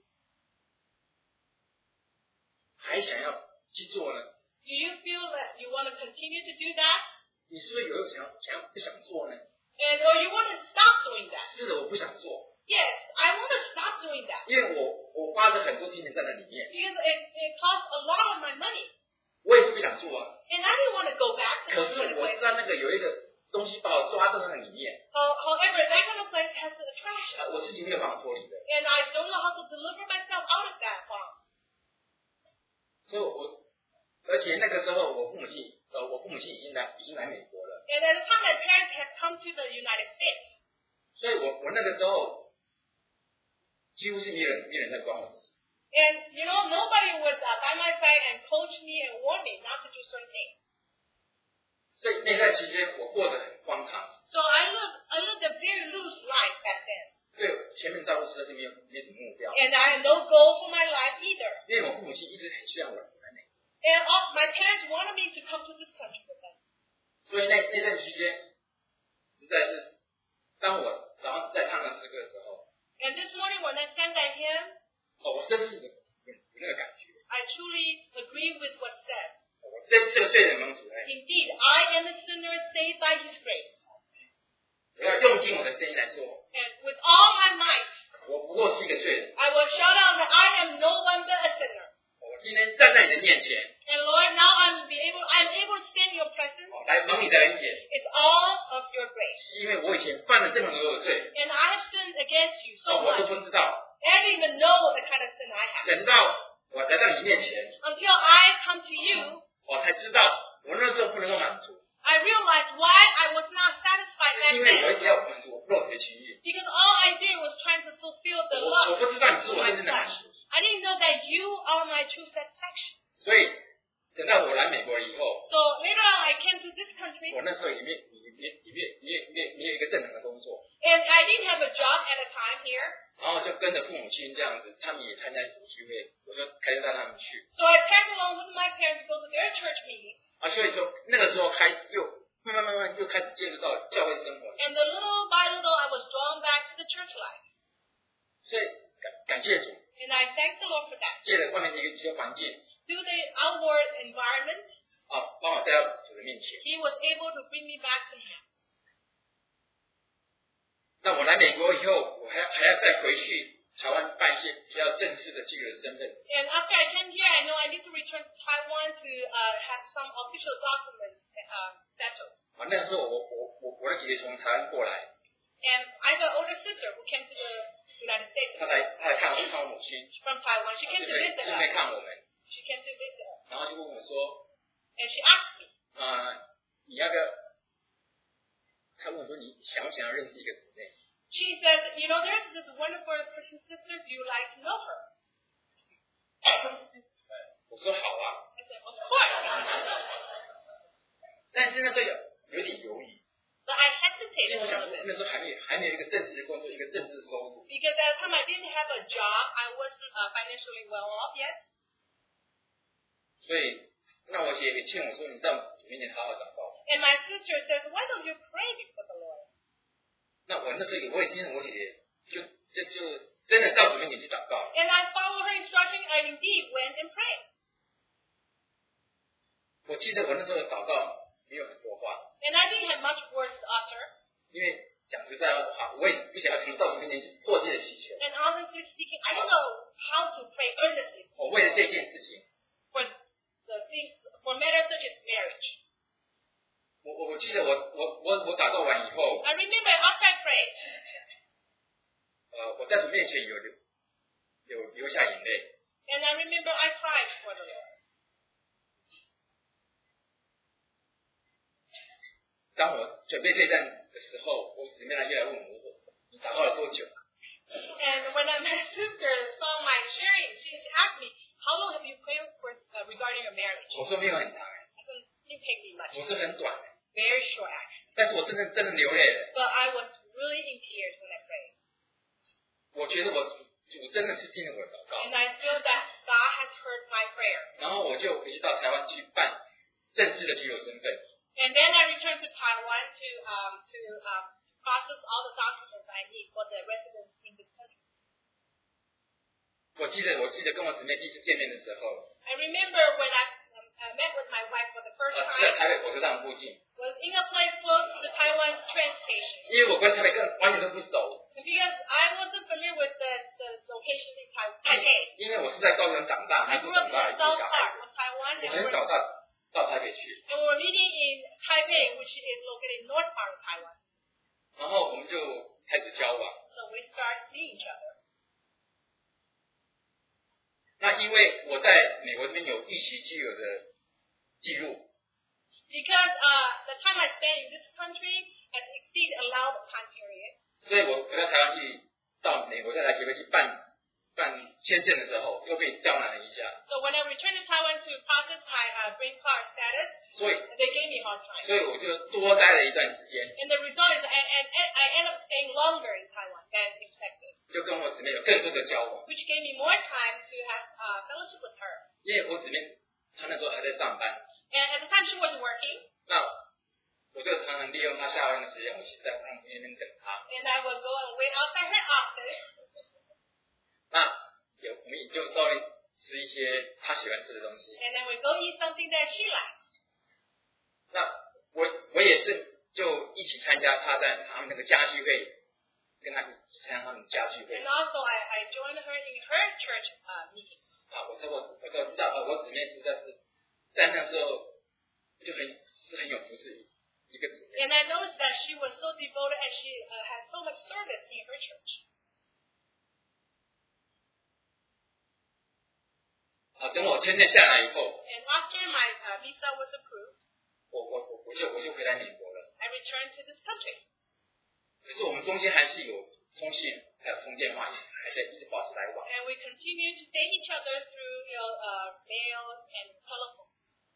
Speaker 3: 还想要去做呢？
Speaker 2: do you feel that you want to continue to do that?
Speaker 3: 你是不是有想想不想做呢？
Speaker 2: And or you want to stop doing that?
Speaker 3: 是的，我不想做，
Speaker 2: Yes, I want to stop doing that
Speaker 3: 因为我我花了很多金钱在那里面，
Speaker 2: because it, it costs a lot of my money.
Speaker 3: 我也是不想做啊。
Speaker 2: And I didn't want to go back to
Speaker 3: 可
Speaker 2: that
Speaker 3: 是
Speaker 2: kind of
Speaker 3: 我
Speaker 2: place.
Speaker 3: 知道那个有一个东西把我抓到那个里面，
Speaker 2: How- However, that kind of place has an attraction.
Speaker 3: 啊我自己没有办法脱离的，
Speaker 2: And I don't know how to deliver myself out of that bond.
Speaker 3: 所以我而且那个时候我父母亲呃我父母亲已经来已经来美国了，
Speaker 2: And at the time, my parents had come to the United States.
Speaker 3: 所以我我那个时候几乎是没有人没有人在管我自己。
Speaker 2: And, you know, nobody was uh, by my side and coached me and warned me not to do certain things.
Speaker 3: 所以那段期间我过得很荒唐，
Speaker 2: So I lived, I lived a very loose life back then.
Speaker 3: 对前面的道路实在是没有没有什么目标，
Speaker 2: And I had no goal for my life either.
Speaker 3: 因为我父母亲一直很希望我来美国，
Speaker 2: And all, my parents wanted me to come to this country with them.
Speaker 3: 所以那那段期间实在是，当我早上在唱那诗歌的时候，
Speaker 2: And this morning when I sang that hymn,
Speaker 3: 哦，我深深的有有那个感觉，
Speaker 2: I truly agree with what's said.
Speaker 3: 我真是个罪人蒙主爱，
Speaker 2: Indeed, I am a sinner saved by His grace.
Speaker 3: 我要用尽我的声音来说，
Speaker 2: And with all my might,
Speaker 3: 我不过是一个罪人，
Speaker 2: I will shout out that I am no one but a sinner.
Speaker 3: 我今天站在你的面前，
Speaker 2: And Lord, now I'm be able, I'm able to stand in Your presence.
Speaker 3: 哦，来蒙你的恩典，
Speaker 2: It's all of Your grace.
Speaker 3: 是因为我以前犯了这么多的罪，
Speaker 2: And I have sinned against You
Speaker 3: 哦，
Speaker 2: so
Speaker 3: 我都
Speaker 2: much.
Speaker 3: 不知道，
Speaker 2: I didn't even know the kind of sin I have.
Speaker 3: 等到我来到你面前，
Speaker 2: Until I come to You,
Speaker 3: 我才知道我那时候不能够满足，
Speaker 2: I realized why I was not satisfied
Speaker 3: 是
Speaker 2: back
Speaker 3: 因为我
Speaker 2: then.
Speaker 3: 一直要满足我肉体的情欲，
Speaker 2: Because all I did was trying to fulfill the
Speaker 3: 我我
Speaker 2: lust
Speaker 3: 不知道你是
Speaker 2: of
Speaker 3: 我
Speaker 2: my
Speaker 3: 真正的满
Speaker 2: flesh.
Speaker 3: 足，
Speaker 2: I didn't know that You are my true satisfaction.
Speaker 3: 所以等到我来美国以后，
Speaker 2: So later on, I came to this country,
Speaker 3: 我那时候也没也也也没也没没有一个正常的工作，
Speaker 2: and I didn't have a job at a time here.
Speaker 3: 然后就跟着父母亲这样子，他们也参加什么聚会，我就开车带他们去。
Speaker 2: So I tagged along with my parents to go to their church meeting.
Speaker 3: 啊，所以说那个时候开始又慢慢慢慢又开始介入到教会生活，
Speaker 2: And the little by little, I was drawn back to the church life.
Speaker 3: 所以感感谢主，
Speaker 2: And I thank the Lord for that.
Speaker 3: 借着外面的一个一些环境
Speaker 2: Through the outward environment,
Speaker 3: 啊，帮我带到主的面前。
Speaker 2: He was able to bring me back to Him.
Speaker 3: 那我来美国以后，我还还要再回去台湾办一些比较正式的记者的身份。
Speaker 2: And after I came here, I know I need to return to Taiwan to uh, have some official documents uh, settled.
Speaker 3: 啊，那个时候我我我我的姐姐从台湾过来，
Speaker 2: And I have an older sister who came to the United States
Speaker 3: 她来她来看我看我母亲，
Speaker 2: from Taiwan. She
Speaker 3: 顺
Speaker 2: came to
Speaker 3: 便
Speaker 2: visit
Speaker 3: 顺便
Speaker 2: us.
Speaker 3: 看我们，
Speaker 2: She came to visit us.
Speaker 3: 然后就问我说，
Speaker 2: And she asked me,
Speaker 3: 啊，你要不要？她问我说，你想不想要认识一个姊妹？
Speaker 2: she said, you know, there's this wonderful Christian sister. Do you like to know her?
Speaker 3: 我说好啊，
Speaker 2: I said, of course.
Speaker 3: 但是那时候有有点犹豫，
Speaker 2: But I
Speaker 3: 因
Speaker 2: hesitated
Speaker 3: 为
Speaker 2: a
Speaker 3: 我想
Speaker 2: little
Speaker 3: 说
Speaker 2: bit.
Speaker 3: 那时候还没有还没有一个正式的工作，一个正式的收入，
Speaker 2: Because at the time I didn't have a job. I wasn't uh, financially well off yet.
Speaker 3: 所以那我姐也劝我说，你到主面前好好祷告。
Speaker 2: And my sister says, why don't you pray before the Lord?
Speaker 3: 那我那时候我也听着我姐姐就就就真的到主面前去祷告。
Speaker 2: And I followed her instruction. I indeed went and prayed.
Speaker 3: 我记得我那时候的祷告没有很多话，
Speaker 2: And I didn't have much words to utter.
Speaker 3: 因为讲实在话，我也不想要从到主面前迫切的祈求。
Speaker 2: And honestly speaking, I don't know how to pray earnestly
Speaker 3: 我为了这件事情，
Speaker 2: for the thing, for matters such as marriage.
Speaker 3: 我我我记得我我我我祷告完以后，
Speaker 2: I remember after I prayed,
Speaker 3: 呃，我在主面前有流有流下眼泪。
Speaker 2: and I remember I cried before the Lord.
Speaker 3: 当我准备这段的时候，我姊妹来就来问我说：“你祷告了多久？”
Speaker 2: And when my sister saw my sharing, she, she asked me, how long have you prayed for uh, regarding your marriage.
Speaker 3: 我说没有很长，
Speaker 2: It didn't take me much.
Speaker 3: 我说很短，
Speaker 2: Very short, actually.
Speaker 3: 但是我真的真的流泪了。
Speaker 2: But I was really in tears when I prayed.
Speaker 3: 我觉得我主真的是听了我的祷告，
Speaker 2: And I feel that God has heard my prayer.
Speaker 3: 然后我就回去到台湾去办正式的居留身份。
Speaker 2: And then I returned to Taiwan to um, to um, process all the documents I need for the residence in this country.
Speaker 3: 我记得我记得跟我姊妹第一次见面的时候，
Speaker 2: I remember when I um, uh, met with my wife for the first
Speaker 3: 呃，是在
Speaker 2: time
Speaker 3: 台北火车站附近，
Speaker 2: was in a place close to the Taiwan train station.
Speaker 3: 因为我跟台北根本完全都不熟，
Speaker 2: Because I wasn't familiar with the, the location in Tai- Taipei.
Speaker 3: 因为我是在高雄长大，
Speaker 2: I
Speaker 3: 南部
Speaker 2: grew up
Speaker 3: 长大
Speaker 2: in
Speaker 3: 的
Speaker 2: the
Speaker 3: 一个
Speaker 2: south
Speaker 3: 小孩
Speaker 2: part
Speaker 3: 子，
Speaker 2: of Taiwan,
Speaker 3: 我
Speaker 2: and
Speaker 3: 很
Speaker 2: we're,
Speaker 3: 早到到台北去，
Speaker 2: and we're meeting in Taipei, which is located in north part of Taiwan.
Speaker 3: 然后我们就开始交往。
Speaker 2: So we start seeing each other.
Speaker 3: 那因为我在美国这边有预期居留的记录，
Speaker 2: Because uh, the time I spent in this country has exceeded allowed time period.
Speaker 3: 所以我回到台湾去到美国在台协会去办办签证的时候，又被刁难了一下，
Speaker 2: So when I returned to Taiwan to process my uh, green card status,
Speaker 3: 所以
Speaker 2: they gave me a hard time.
Speaker 3: 所以我就多待了一段时间，
Speaker 2: And the result is I, I, I end up staying longer in Taiwan than expected,
Speaker 3: 就跟我姊妹有更多的交往，
Speaker 2: which gave me more time to have uh, fellowship with her.
Speaker 3: 因为我姊妹她那时候还在上班，
Speaker 2: And at the time she was working,
Speaker 3: 那我就常常利用她下班的时间，我去在旁边那边等她。
Speaker 2: and I would go and wait outside her office.
Speaker 3: 那有我们也就稍微吃一些她喜欢吃的东西。
Speaker 2: And then we go eat something that she likes.
Speaker 3: 那我我也是就一起参加她在他们那个家聚会，跟她一起参加他们家聚会
Speaker 2: And。also I, I joined her in her church uh, meeting.
Speaker 3: 啊，我才我我都知道，呃，我姊妹实在是在那时候就很是很有服侍一个姊妹。
Speaker 2: And I noticed that she was so devoted and she uh, had so much service in her church.
Speaker 3: 啊，等我签证下来以后，
Speaker 2: And after my uh, visa was approved,
Speaker 3: 我我我我就我就回来美国了。
Speaker 2: I returned to this country.
Speaker 3: 可是我们中间还是有通信，还有通电话，还在一直保持来往。
Speaker 2: And we continue to date each other through you know, uh, mails and telephone.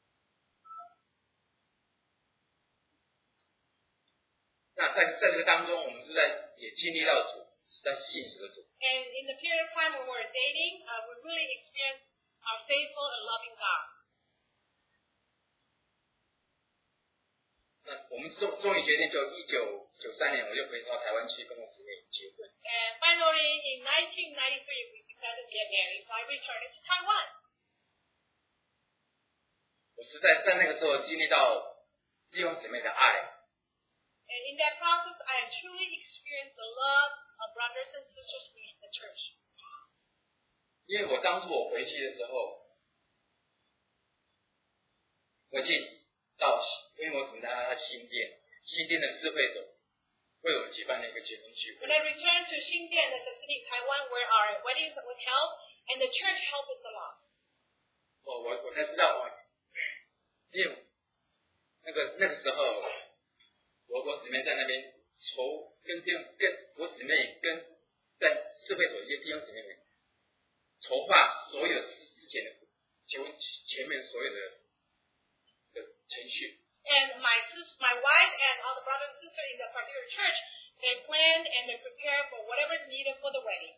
Speaker 3: 那在在这个当中，我们是在也经历到主，是在信主的主。
Speaker 2: And in the period of time when we were dating, uh, we really experienced our faithful and loving God.
Speaker 3: 那我们终终于决定，就一九九三年，我就回到台湾去跟我姊妹结婚。
Speaker 2: And finally, in nineteen ninety-three, we decided to get married, so I returned to Taiwan.
Speaker 3: 我是在在那个时候经历到弟兄姊妹的爱，
Speaker 2: And in that process, I truly experienced the love of brothers and sisters in the church.
Speaker 3: 因为我当初我回去的时候，我进到因为我姊妹她新店，新店的智慧者为我们举办了一个结婚聚会
Speaker 2: When。I returned to Xindian, that's a city in Taiwan where our weddings were held, and the church helped us a lot.
Speaker 3: 我我我才知道哇，因为那个那个时候，我我姊妹在那边筹跟弟兄跟我姊妹跟在社会所一些弟兄姊妹们筹划所有事事前的结婚前面所有的的程序。
Speaker 2: And my sis, my wife and all the brothers and sisters in the particular church, they planned and they prepared for whatever is needed for the wedding.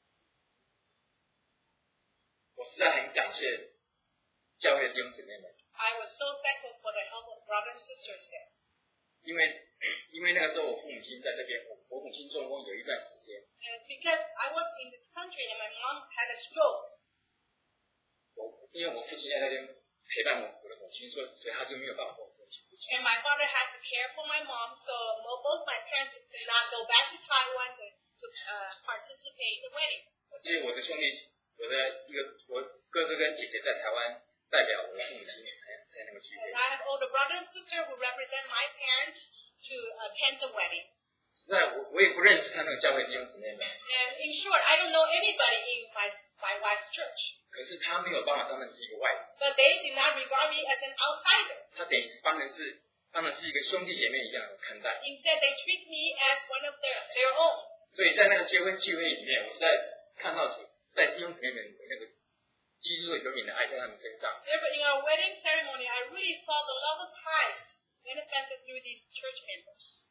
Speaker 3: 我实在很感谢教会的弟兄姊妹们，
Speaker 2: I was so thankful for the help of brothers and sisters there.
Speaker 3: 因为因为那个时候我父母亲在这边，我我母亲中风有一段时间，
Speaker 2: And because I was in this country and my mom had a stroke,
Speaker 3: 我因为我父亲在那边陪伴我我的母亲，所以所以他就没有办法跟我父亲一起。
Speaker 2: and my father had to care for my mom, so mo- both my parents could not go back to Taiwan to, to uh, participate in the wedding.
Speaker 3: 所以我的兄弟，我的一个我哥哥跟姐姐在台湾代表我的父母亲参参那个聚
Speaker 2: And
Speaker 3: 会。
Speaker 2: I have older brother and sister who represent my parents to attend the wedding.
Speaker 3: 实在我我也不认识他那个教会弟兄姊妹们，
Speaker 2: And in short, I don't know anybody in my, my wife's church.
Speaker 3: 可是他没有把我当成是一个外人，
Speaker 2: But they did not regard me as an outsider.
Speaker 3: 他等于是当成是当成是一个兄弟姐妹一样的看待。
Speaker 2: Instead, they treat me as one of their, their own.
Speaker 3: 所以在那个结婚聚会里面，我实在看到主在弟兄姊妹们的那个基督的永远的爱在他们身上。
Speaker 2: Therefore, in our wedding ceremony, I really saw the love of Christ manifested through these church members.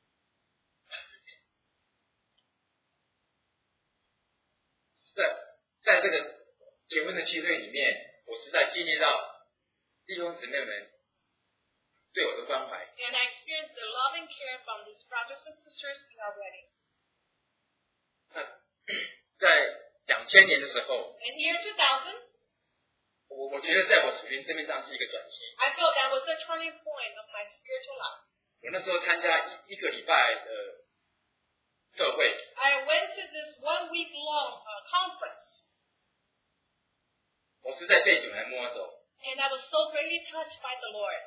Speaker 3: 在在这个结婚的聚会里面，我实在经历到弟兄姊妹们对我的关怀。
Speaker 2: And I experienced the loving care from these brothers and sisters in our wedding.
Speaker 3: 那在两千年的时候，
Speaker 2: In year two thousand,
Speaker 3: 我我觉得在我属灵生命上是一个转机。
Speaker 2: I felt that was the turning point of my spiritual life.
Speaker 3: 我那时候参加一一个礼拜的特会，
Speaker 2: I went to this one week long uh, conference,
Speaker 3: 我是在被主来摸走，
Speaker 2: and I was so greatly touched by the Lord.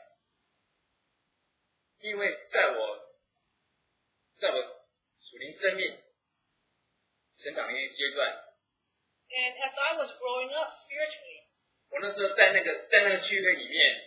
Speaker 3: 因为在我在我属灵生命成长的一个阶段，
Speaker 2: And as I was growing up spiritually,
Speaker 3: 我那时候在那个在那个聚会里面，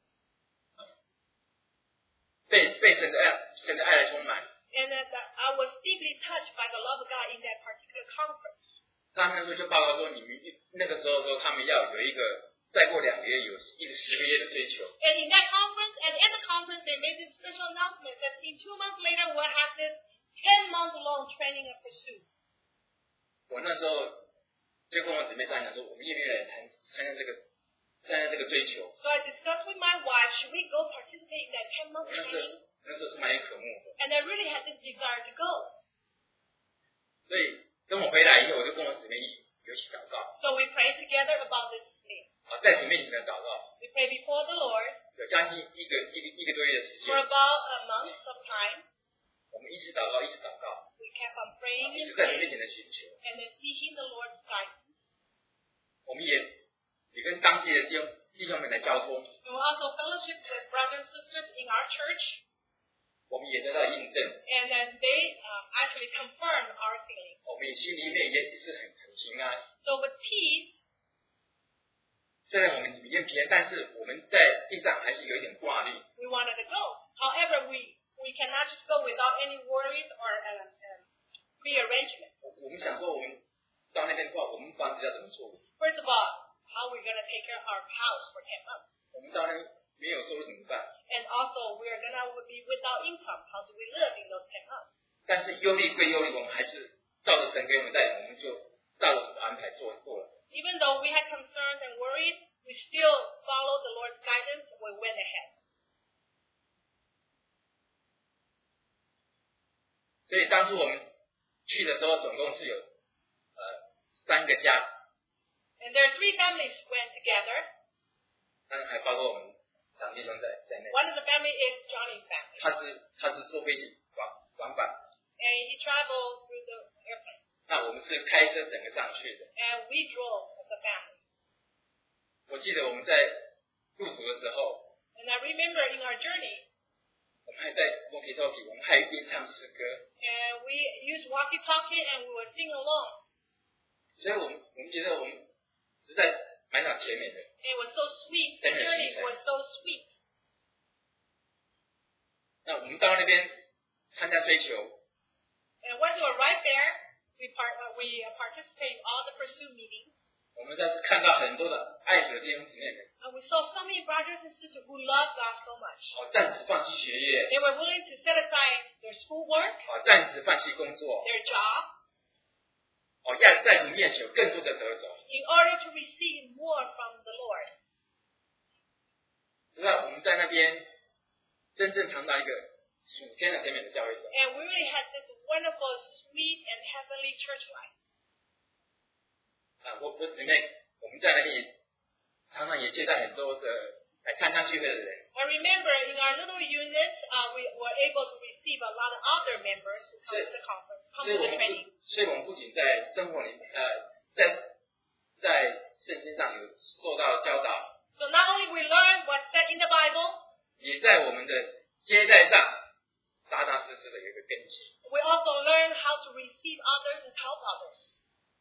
Speaker 3: 被被神的爱神的爱来充满。
Speaker 2: and that that I was deeply touched by the love of God in that particular conference.
Speaker 3: 他们那时候就报告说，你们那个时候说他们要有一个再过两个月有一个十个月的追求。
Speaker 2: And in that conference, and in the conference, they made this special announcement that in two months later, we'll have this ten-month-long training and pursuit.
Speaker 3: 我那时候就跟我姊妹商量说，我们愿不愿意来参参加这个参加这个追求？
Speaker 2: So I discussed with my wife, should we go participate in that
Speaker 3: 我
Speaker 2: ten-month
Speaker 3: 那时候
Speaker 2: training?
Speaker 3: 那时候是蛮有渴慕的，
Speaker 2: And I really had this desire to go.
Speaker 3: 所以等我回来以后，我就跟我姊妹一起有一起祷告，
Speaker 2: So we prayed together about this thing.
Speaker 3: 啊，在主面前的祷告，
Speaker 2: We prayed before the Lord
Speaker 3: 有将近一个一个一个多月的时
Speaker 2: for
Speaker 3: 间，
Speaker 2: about a month of time.
Speaker 3: 我们一直祷告，一直祷告，
Speaker 2: We kept on praying
Speaker 3: 一
Speaker 2: and
Speaker 3: 直在主
Speaker 2: praying
Speaker 3: 面前的寻求。
Speaker 2: and then seeking the Lord's guidance.
Speaker 3: 我们也也跟当地的弟兄弟兄们来交通，
Speaker 2: And we also fellowship with brothers and sisters in our church,
Speaker 3: 我们也得到印证，
Speaker 2: and then they uh, actually confirmed our feeling.
Speaker 3: 我们也心里面也是很很平安。
Speaker 2: So with peace,
Speaker 3: 虽然我们里面平安，但是我们在地上还是有一点挂虑。
Speaker 2: we wanted to go. However, we, we cannot just go without any worries or uh, um, rearrangement.
Speaker 3: 我我们想说，我们到那边的话，我们房子要怎么处理？
Speaker 2: First of all, how we're going to take care of our house for ten months.
Speaker 3: 我们到那边没有收入怎么办？
Speaker 2: And also, we're going to be without income. How do we live in those ten months?
Speaker 3: 但是忧虑归忧虑，我们还是照着神给我们带领，我们就照着主的安排做做了。
Speaker 2: Even though we had concerns and worries, we still followed the Lord's guidance. We went ahead.
Speaker 3: 所以当初我们去的时候，总共是有呃三个家，
Speaker 2: And there are three families went together.
Speaker 3: 当然还包括我们长弟兄在在内。
Speaker 2: One of the family is Johnny's family.
Speaker 3: 他是他是坐飞机往往返，
Speaker 2: And he traveled through the airplane.
Speaker 3: 那我们是开车整个上去的。
Speaker 2: And we drove as a family.
Speaker 3: 我记得我们在路途的时候，
Speaker 2: And I remember in our journey,
Speaker 3: 我们还在 walkie talkie， 我们还一边唱诗歌，
Speaker 2: and we used walkie-talkie and we were singing along.
Speaker 3: 所以我们我们觉得我们实在蛮想甜美的。
Speaker 2: And it was so sweet. The journey was so sweet.
Speaker 3: 那我们到那边参加追求，
Speaker 2: And once we were right there, we part, uh, we uh, participate in all the pursuit meetings.
Speaker 3: 我们在看到很多的爱主的弟兄姊妹们，
Speaker 2: And we saw so many brothers and sisters who loved God so much.
Speaker 3: 哦，暂时放弃学业，
Speaker 2: They were willing to set aside their schoolwork,
Speaker 3: 哦，暂时放弃工作，
Speaker 2: their job,
Speaker 3: 哦，要在主面前有更多的得着。
Speaker 2: in order to receive more from the Lord.
Speaker 3: 直到我们在那边真正尝到一个属天的甜美的教会者。
Speaker 2: And we really had this wonderful, sweet, and heavenly church life.
Speaker 3: 啊，我我姊妹，我们在那边也常常也接待很多的来参加聚会的人，
Speaker 2: I remember in our little unit, uh, we were able to receive a lot of other members who come to the conference,
Speaker 3: 所
Speaker 2: come
Speaker 3: 以
Speaker 2: to
Speaker 3: 我
Speaker 2: the
Speaker 3: 们
Speaker 2: training.
Speaker 3: 不，所以我们不仅在生活里，呃，在在圣经上有受到教导，
Speaker 2: So not only we learn what's said in the Bible,
Speaker 3: 也在我们的接待上扎扎实实的有一个根基。
Speaker 2: we also learn how to receive others and help others.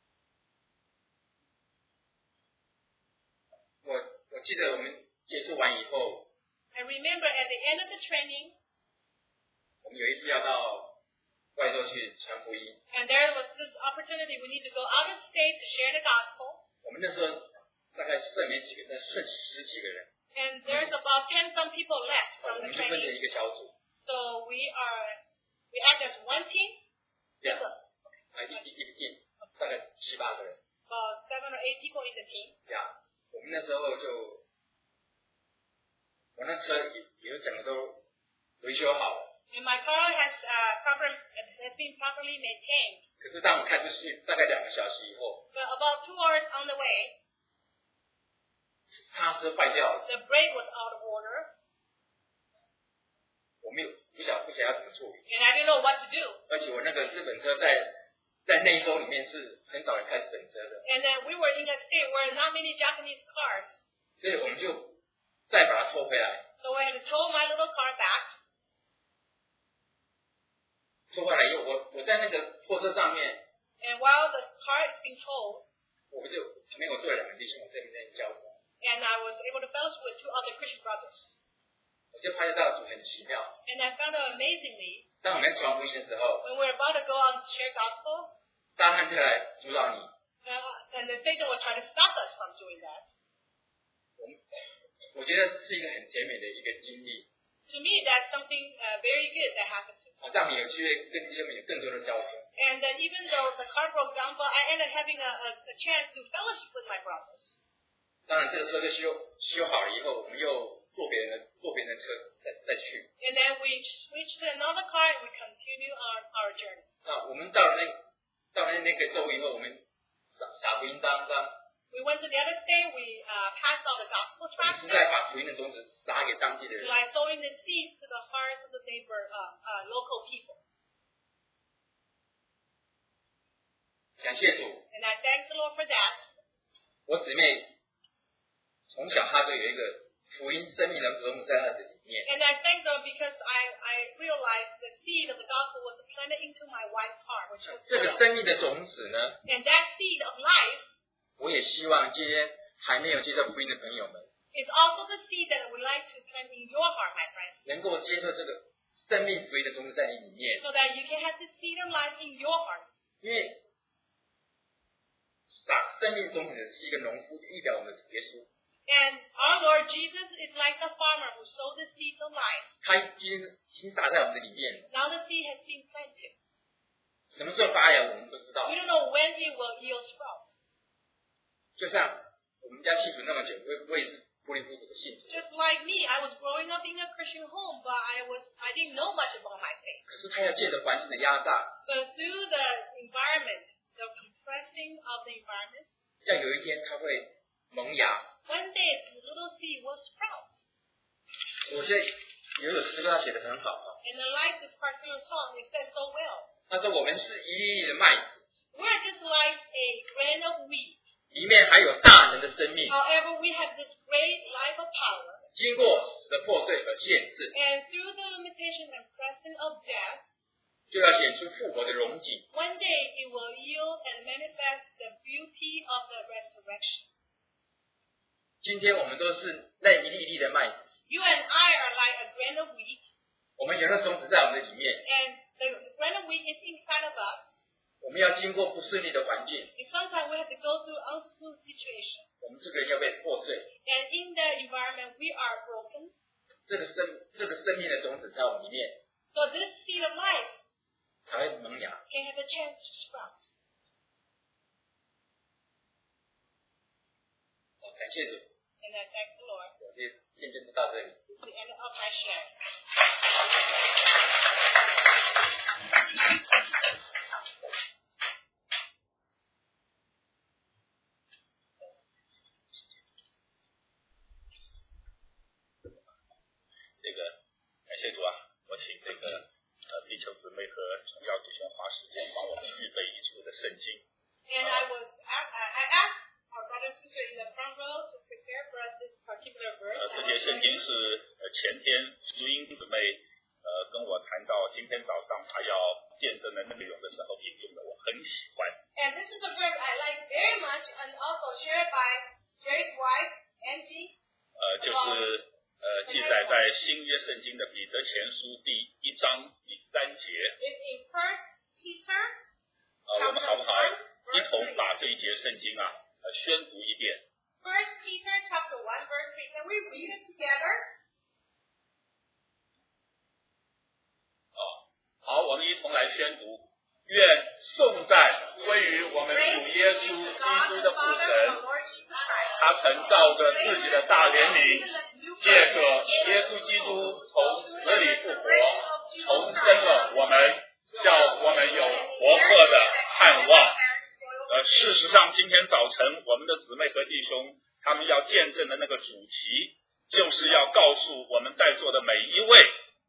Speaker 3: 我我记得我们结束完以后，
Speaker 2: I remember at the end of the training,
Speaker 3: 我们有一次要到外州去传福音，
Speaker 2: and there was this opportunity we need to go out of state to share the gospel.
Speaker 3: 我们那时候大概剩没几个，但剩十几个人。
Speaker 2: And there's about ten some people left
Speaker 3: 我
Speaker 2: from
Speaker 3: 们
Speaker 2: the
Speaker 3: 就分成
Speaker 2: training.
Speaker 3: 一个小组。
Speaker 2: So we are, we act as one team.
Speaker 3: 这样，啊，一一一个 team， 大概七八个人。
Speaker 2: About seven or eight people in the team.
Speaker 3: 这样，我们那时候就，我那车也也整个都维修好了。
Speaker 2: And my car has uh, proper, has been properly maintained.
Speaker 3: 可是当我开出去大概两个小时以后，
Speaker 2: But about two hours on the way,
Speaker 3: 刹车坏掉了，
Speaker 2: the brake was out of order.
Speaker 3: 我没有不晓不晓得要怎么处理。
Speaker 2: And I didn't know what to do.
Speaker 3: 而且我那个日本车在在那一周里面是很少人开日本车的，
Speaker 2: And then we were in a state where not many Japanese cars.
Speaker 3: 所以我们就再把它拖回来。
Speaker 2: So I had to tow my little car back.
Speaker 3: 拖回来以后，我我在那个拖车上面，
Speaker 2: And while the car is being towed,
Speaker 3: 我们就旁边我坐了两个弟兄，我这边在教我，
Speaker 2: and I was able to fellowship with two other Christian brothers.
Speaker 3: 我就发现到主很奇妙。
Speaker 2: And I found out amazingly,
Speaker 3: 当我们传福音的时候，
Speaker 2: when we were about to go on to share gospel,
Speaker 3: 撒旦就来阻挡你。
Speaker 2: uh, and then Satan would try to stop us from doing that.
Speaker 3: 我们我觉得是一个很甜美的一个经历，
Speaker 2: To me, that's something uh, very good that happened to me.
Speaker 3: 啊，让我们有机会跟弟兄们有更多的交流。
Speaker 2: And uh, even though the car broke down, but I ended up having a, a, a chance to fellowship with my brothers.
Speaker 3: 当然，这个车就修修好了以后，我们又坐别人的坐别人的车再再去。
Speaker 2: And then we switched to another car and we continue our, our journey.
Speaker 3: 那我们到了那到了那个州以后，我们撒撒福音当当，
Speaker 2: We went to the other state, we uh, passed all the gospel
Speaker 3: 我们
Speaker 2: tracts
Speaker 3: 是在把福音的种子撒给当地的人。
Speaker 2: like sowing the seeds to the hearts of the neighbor, uh, uh, local people.
Speaker 3: 感谢主，
Speaker 2: And I thank the Lord for that.
Speaker 3: 我姊妹从小她就有一个福音生命的种子在她的里面。
Speaker 2: And I thank God because I, I realized the seed of the gospel was planted into my wife's heart, which was
Speaker 3: 这个
Speaker 2: soil.
Speaker 3: 生命的种子呢，
Speaker 2: And that seed of life
Speaker 3: 我也希望今天还没有接受福音的朋友们，
Speaker 2: is also the seed that I would like to plant in your heart, my friends,
Speaker 3: 能够接受这个生命福音的种子在你里面，
Speaker 2: so that you can have the seed of life in your heart.
Speaker 3: 因为撒生命种子的是一个农夫，预表我们的主耶稣，
Speaker 2: And our Lord Jesus is like the farmer who sowed the seeds of life.
Speaker 3: 他已经已经撒在我们的里面了。
Speaker 2: Now the seed has been planted.
Speaker 3: 什么时候发芽，我们不知道
Speaker 2: We。don't know when it will yield sprout.
Speaker 3: 就像我们家信主那么久，我也我也是糊里糊涂的信主，
Speaker 2: Just like me, I was growing up in a Christian home, but I was I didn't know much about my faith.
Speaker 3: 可是他要借着环境的压榨，
Speaker 2: But through the environment, the compressing of the environment,
Speaker 3: 要有一天他会萌芽。
Speaker 2: one day the little seed will sprout.
Speaker 3: 我觉得有一首诗歌他写的很好啊，
Speaker 2: And I like this particular song, it says so well.
Speaker 3: 他说我们是一粒粒的麦子，
Speaker 2: We're just like a grain of wheat.
Speaker 3: 里面还有大能的生命，
Speaker 2: However, we have this great life of power.
Speaker 3: 经过死的破碎和限制，
Speaker 2: And through the limitation and pressing of death,
Speaker 3: 就要显出复活的荣景。
Speaker 2: one day it will yield and manifest the beauty of the resurrection.
Speaker 3: 今天我们都是那一粒粒的麦子，
Speaker 2: You and I are like a grain of wheat,
Speaker 3: 我们有那种子在我们的里面，
Speaker 2: and the grain of wheat is inside of us.
Speaker 3: 我们要经过不顺利的环境，
Speaker 2: And sometimes we have to go through unsmooth situations.
Speaker 3: 我们这个人要被破碎，
Speaker 2: And in the environment, we are broken.
Speaker 3: 这个生这个生命的种子在我们里面
Speaker 2: So this seed of life
Speaker 3: 才会萌芽。
Speaker 2: can have a chance to sprout.
Speaker 3: 好，感谢主，
Speaker 2: And I thank the Lord.
Speaker 3: 我的见证就到这里。
Speaker 2: It's the end of my sharing.
Speaker 4: 这个感谢主啊，我请这个呃弟兄姊妹和重要弟兄花时间帮我们预备一处的圣经。
Speaker 2: And I was asked, I asked our brother and sister in the front row to prepare for us this particular verse.
Speaker 4: 呃，这节圣经是呃前天福音姊妹呃跟我谈到今天早上他要见证的内容的时候引用的，我很喜欢。
Speaker 2: And this is a verse I like very much and also shared by Jerry's wife, Angie.
Speaker 4: 呃，就是呃记载在新约圣经的彼得前书第一章第三节。
Speaker 2: It's in First Peter
Speaker 4: 呃，我们好不好
Speaker 2: chapter one,
Speaker 4: 一
Speaker 2: verse
Speaker 4: 同
Speaker 2: three.
Speaker 4: 把这一节圣经啊呃宣读一遍？
Speaker 2: First First Peter chapter one verse three. Can we read it together?
Speaker 4: 好，我们一同来宣读。愿颂赞归于我们主耶稣基督的父神，他曾照着自己的大怜悯，借着耶稣基督从死里复活，重生了我们，叫我们有活泼的盼望。呃，事实上，今天早晨我们的姊妹和弟兄，他们要见证的那个主题，就是要告诉我们在座的每一位。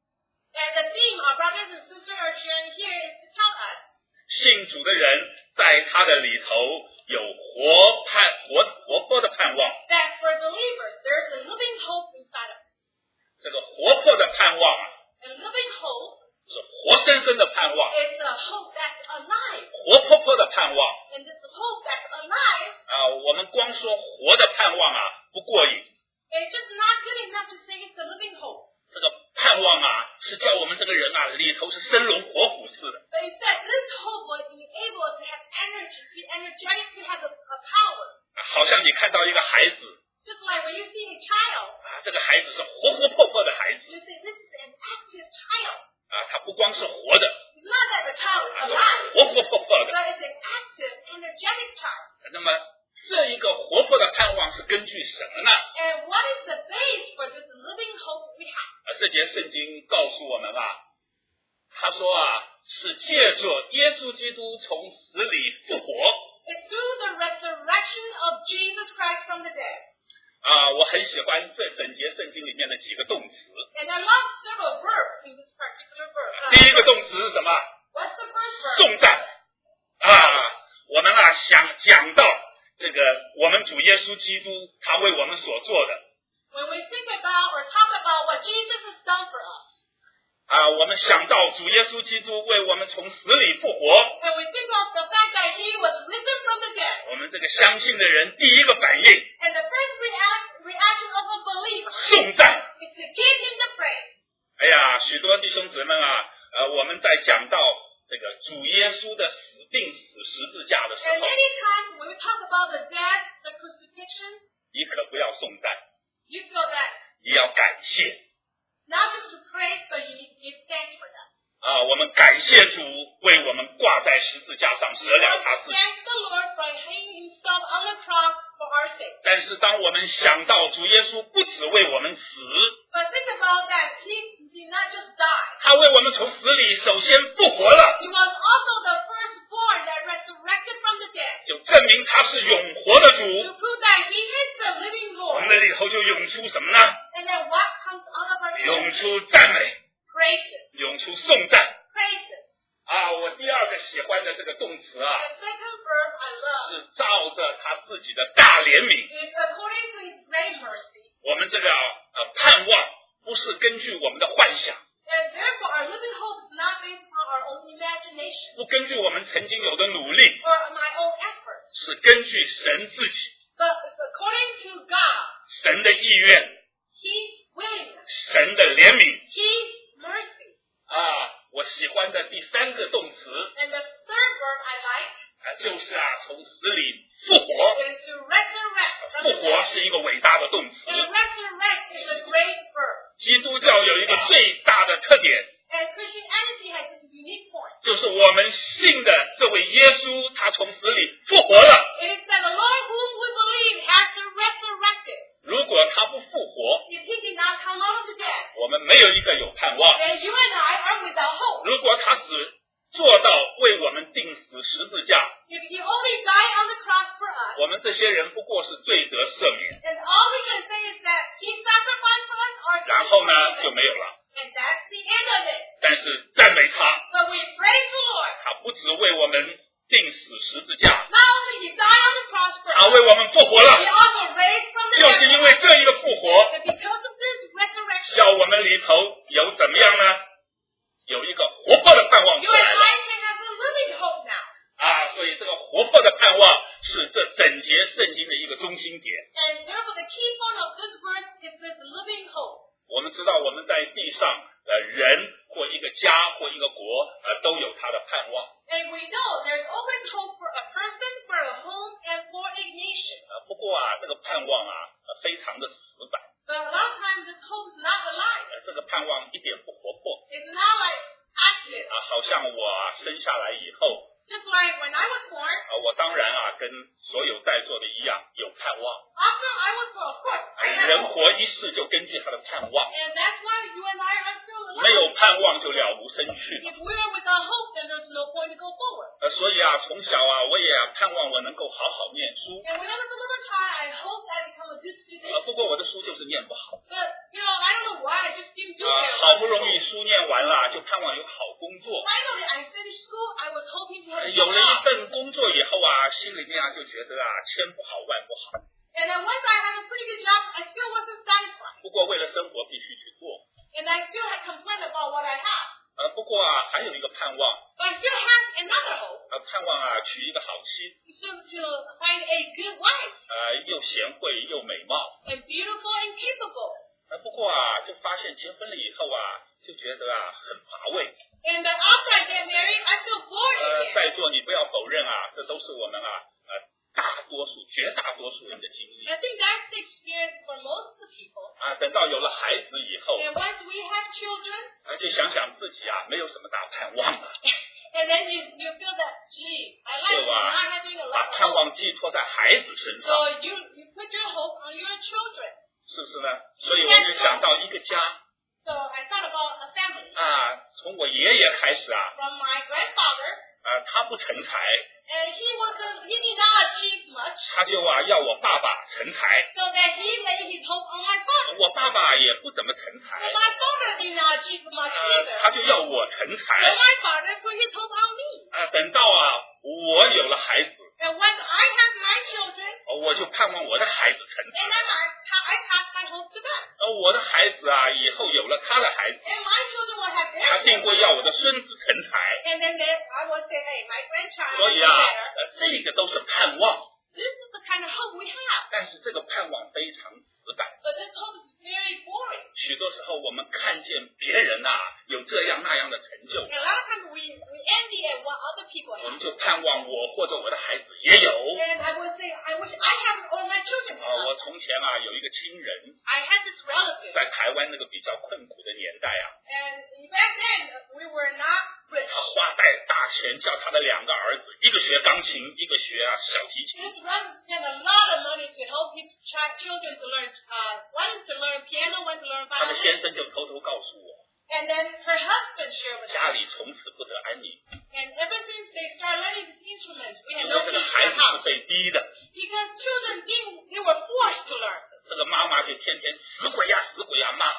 Speaker 2: And the theme our brothers and sisters are sharing here is to tell us
Speaker 4: 信主的人在他的里头有活盼活活泼的盼望。
Speaker 2: that for believers there's a living hope inside of us.
Speaker 4: 这个活泼的盼望啊，
Speaker 2: A living hope
Speaker 4: 是活生生的盼望，
Speaker 2: is a hope that's alive.
Speaker 4: 活泼泼的盼望
Speaker 2: And this hope that's alive
Speaker 4: 啊！我们光说活的盼望啊不过瘾，
Speaker 2: is just not good enough to say it's a living hope.
Speaker 4: 这个盼望啊是叫我们这个人啊里头是生龙活虎似的。
Speaker 2: But instead, this hope will be able to have energy, to be energetic, to have a, a power.
Speaker 4: 好像你看到一个孩子
Speaker 2: Just like when you see a child,
Speaker 4: 啊，这个孩子是活活泼泼的孩子
Speaker 2: you say this is an active child.
Speaker 4: 啊，他不光是活的，
Speaker 2: It's not that the child is
Speaker 4: 啊，是
Speaker 2: alive,
Speaker 4: 活活泼泼的。
Speaker 2: but it's an active, energetic child.
Speaker 4: 那么这一个活泼的盼望是根据什么呢？
Speaker 2: And what is the base for this living hope we have?
Speaker 4: 啊，这节圣经告诉我们啊，他说啊，是借着耶稣基督从死里复活。
Speaker 2: It's through the resurrection of Jesus Christ from the dead.
Speaker 4: 啊，我很喜欢这整节圣经里面的几个动词。
Speaker 2: And I love several verbs in this particular verse.
Speaker 4: 第一个动词是什么？
Speaker 2: What's the first verb?
Speaker 4: 颂赞。啊，我们啊想讲到这个我们主耶稣基督他为我们所做的。
Speaker 2: When we think about or talk about what Jesus has done for us,
Speaker 4: 啊，我们想到主耶稣基督为我们从死里复活，
Speaker 2: when we think of the fact that he was risen from the dead,
Speaker 4: 我们这个相信的人第一个反应
Speaker 2: and the first react, reaction of a believer
Speaker 4: 颂赞。
Speaker 2: is to give him the praise.
Speaker 4: 哎呀，许多弟兄姊妹啊，呃，我们在讲到这个主耶稣的死定死十字架的时
Speaker 2: And
Speaker 4: 候，
Speaker 2: many times when we talk about the death, the crucifixion,
Speaker 4: 你可不要颂赞，
Speaker 2: you feel that
Speaker 4: 你要感谢
Speaker 2: not just to praise, but you give thanks for that.
Speaker 4: 啊！我们感谢主为我们挂在十字架上，舍了他自己。
Speaker 2: Thank the Lord for hanging himself on the cross for our sake.
Speaker 4: 但是当我们想到主耶稣不只为我们死，
Speaker 2: But think about that. He did not just die.
Speaker 4: 他为我们从死里首先复活了，
Speaker 2: He was also the firstborn that resurrected from the dead.
Speaker 4: 就证明他是永活的
Speaker 2: To
Speaker 4: 主。
Speaker 2: prove that he is the living
Speaker 4: 我
Speaker 2: Lord.
Speaker 4: 们的里头就涌出什么呢？
Speaker 2: And then what comes out of our
Speaker 4: 涌
Speaker 2: spirit?
Speaker 4: 出赞美，
Speaker 2: Praises.
Speaker 4: 涌出颂赞。
Speaker 2: Praises.
Speaker 4: 啊，我第二个喜欢的这个动词啊，
Speaker 2: The second verb I love
Speaker 4: 是照着他自己的大怜悯。
Speaker 2: is according to his great mercy.
Speaker 4: 我们这个呃盼望不是根据我们的幻想，
Speaker 2: And therefore our living hope is not based on our own imagination
Speaker 4: 不根据我们曾经有的努力，
Speaker 2: or my own efforts,
Speaker 4: 是根据神自己
Speaker 2: but it's according to God,
Speaker 4: 神的意愿、
Speaker 2: his willingness,
Speaker 4: 神的怜悯
Speaker 2: his mercy.
Speaker 4: 啊。我喜欢的第三个动词
Speaker 2: And the third verb I like
Speaker 4: 啊，就是啊从死里复活。
Speaker 2: is to resurrect from
Speaker 4: 复
Speaker 2: the
Speaker 4: 活
Speaker 2: dead.
Speaker 4: 是一个伟大的动词。
Speaker 2: And resurrect is a great verb.
Speaker 4: 基督教有一个最大的特点，
Speaker 2: And Christianity has this unique point.
Speaker 4: 就是我们信的这位耶稣，他从死里复活了。
Speaker 2: It is that the Lord whom we believe has been resurrected.
Speaker 4: 如果他不复活，
Speaker 2: If he did not come out of the dead,
Speaker 4: 我们没有一个有盼望。
Speaker 2: then you and I are without hope.
Speaker 4: 如果他只做到为我们钉死十字架，
Speaker 2: If he only died on the cross for us,
Speaker 4: 我们这些人不过是罪得赦免，
Speaker 2: then all we can say is that he sacrificed for us our
Speaker 4: 然
Speaker 2: sins
Speaker 4: 后呢
Speaker 2: forgiven.
Speaker 4: 就没有了。
Speaker 2: And that's the end of it.
Speaker 4: 但是赞美他，
Speaker 2: But we praise the Lord.
Speaker 4: 他不只为我们钉死十字架，
Speaker 2: Not only he died on the cross for
Speaker 4: 他
Speaker 2: us,
Speaker 4: 为我们复活
Speaker 2: he
Speaker 4: 了。
Speaker 2: also raised from the
Speaker 4: 就是
Speaker 2: dead.
Speaker 4: 因为这一个复活，
Speaker 2: And because of this resurrection,
Speaker 4: 叫我们里头有怎么样呢？有一个活泼的盼望
Speaker 2: you
Speaker 4: 出
Speaker 2: and
Speaker 4: 来了
Speaker 2: I can have a living hope now.
Speaker 4: 啊！所以这个活泼的盼望是这整节圣经的一个中心点。
Speaker 2: And therefore the key point of this verse is this living hope.
Speaker 4: 我们知道我们在地上，呃，人或一个家或一个国，呃，都有他的盼望。
Speaker 2: And we know there's always hope for a person, for a home, and for a nation.
Speaker 4: 呃，不过啊， 这个盼望啊，呃、非常的死板。
Speaker 2: But a lot of times this hope is not alive.
Speaker 4: 呃、这个盼望一点不活泼。
Speaker 2: It's not like active.
Speaker 4: 啊，好像我、啊、生下来以后。
Speaker 2: Just like when I was born,
Speaker 4: 啊，我当然啊，跟所有在座的一样，有盼望。
Speaker 2: After I was born, of course, I had
Speaker 4: 人
Speaker 2: hope.
Speaker 4: 活一世就根据他的盼望。
Speaker 2: And that's why you and I are still
Speaker 4: 没
Speaker 2: alive.
Speaker 4: 有盼望就了无生趣。
Speaker 2: If we are without hope, then there's no point to go forward.
Speaker 4: 呃，所以啊，从小啊，我也、啊、盼望我能够好好念书。
Speaker 2: And when I was a little child, I hoped I become a good student.
Speaker 4: 呃，不过我的书就是念不好。
Speaker 2: But, you know, I don't know why, I just didn't do
Speaker 4: 啊，
Speaker 2: very
Speaker 4: 好
Speaker 2: well.
Speaker 4: 不容易书念完了，就盼望有好工作。
Speaker 2: Finally, I finished school. I was hoping to have
Speaker 4: 呃
Speaker 2: a
Speaker 4: 有了一
Speaker 2: job.
Speaker 4: 份工作以后啊，心里面啊就觉得啊，千不好万不好。
Speaker 2: And then once I had a pretty good job, I still wasn't satisfied.
Speaker 4: 不过为了生活必须去做。
Speaker 2: And I still had complained about what I had.
Speaker 4: 呃，不过啊，还有一个盼望，
Speaker 2: But I still had another hope.
Speaker 4: 呃，盼望啊娶一个好妻，
Speaker 2: To, to find a good wife.
Speaker 4: 呃，又贤惠又美貌。
Speaker 2: And beautiful and capable.
Speaker 4: 呃，不过啊，就发现结婚了以后啊，就觉得啊很乏味。
Speaker 2: And then after I get married, I feel bored
Speaker 4: 呃，
Speaker 2: again.
Speaker 4: 在座你不要否认啊，这都是我们啊呃大多数绝大多数人的经历
Speaker 2: I think that's the experience for most of the people.
Speaker 4: 啊。等到有了孩子以后，
Speaker 2: And once we have children,
Speaker 4: 啊就想想自己啊没有什么大盼望了，
Speaker 2: and then you, you feel that, gee, I like
Speaker 4: 对吧？
Speaker 2: not having a
Speaker 4: 把
Speaker 2: lot of
Speaker 4: 盼
Speaker 2: hope.
Speaker 4: 望寄托在孩子身上，
Speaker 2: So you, you put your hope on your children.
Speaker 4: 是不是呢？所以我就想到一个家
Speaker 2: So I thought about a family.
Speaker 4: 啊，从我爷爷开始啊，
Speaker 2: From my grandfather,
Speaker 4: 啊他不成才，
Speaker 2: and he wasn't, he did not achieve much,
Speaker 4: 他就啊要我爸爸成才，
Speaker 2: so that he laid his hope on my father.
Speaker 4: 我爸爸也不怎么成才，
Speaker 2: My father did not achieve much
Speaker 4: 呃
Speaker 2: either.
Speaker 4: 他就要我成
Speaker 2: So
Speaker 4: 才，
Speaker 2: my father put his hope on me.
Speaker 4: 啊等到啊我有了孩子，
Speaker 2: And when I had my children,
Speaker 4: 我就盼望我的孩子成
Speaker 2: and
Speaker 4: 才，
Speaker 2: then I, I passed my hope to them.
Speaker 4: 呃我的孩子啊以后有了他的孩子，
Speaker 2: And my children will have
Speaker 4: 他
Speaker 2: their
Speaker 4: 定规
Speaker 2: children.
Speaker 4: 要我的孙子成才，
Speaker 2: And then they, I will say, hey, my grandchild
Speaker 4: 所
Speaker 2: will
Speaker 4: 以
Speaker 2: be
Speaker 4: 啊
Speaker 2: better.
Speaker 4: 呃这个都是盼望，
Speaker 2: This is the kind of hope we have.
Speaker 4: 但是这个盼望非常死板。
Speaker 2: But this hope is very boring.
Speaker 4: 许多时候我们看见别人啊有这样那样的成就，
Speaker 2: And a lot of times we, we envy at what other people
Speaker 4: 我们
Speaker 2: have.
Speaker 4: 就盼望我或者我的孩子也有。
Speaker 2: And I will say, I wish I have all my children
Speaker 4: 啊，我
Speaker 2: have.
Speaker 4: 从前啊有一个亲人，
Speaker 2: I had this relative.
Speaker 4: 在台湾那个比较困苦的年代啊，
Speaker 2: And back then, we were not rich.
Speaker 4: 他花带大钱叫他的两个儿子，一个学钢琴，一个学啊小提琴。
Speaker 2: This relative spent a lot of money to help his child, children to learn, uh, one to learn piano, one to learn
Speaker 4: 他的先
Speaker 2: violin.
Speaker 4: 生就偷偷告诉我，
Speaker 2: And then her husband shared with
Speaker 4: 家
Speaker 2: us.
Speaker 4: 里从此不得安宁，
Speaker 2: And ever since they started learning these instruments, we had
Speaker 4: 因
Speaker 2: no
Speaker 4: 为这个
Speaker 2: peace
Speaker 4: 孩
Speaker 2: in
Speaker 4: 子
Speaker 2: the
Speaker 4: 是
Speaker 2: house.
Speaker 4: 被逼的。
Speaker 2: Because children didn't, they were forced to learn.
Speaker 4: 这个妈妈就天天死鬼呀死鬼呀骂。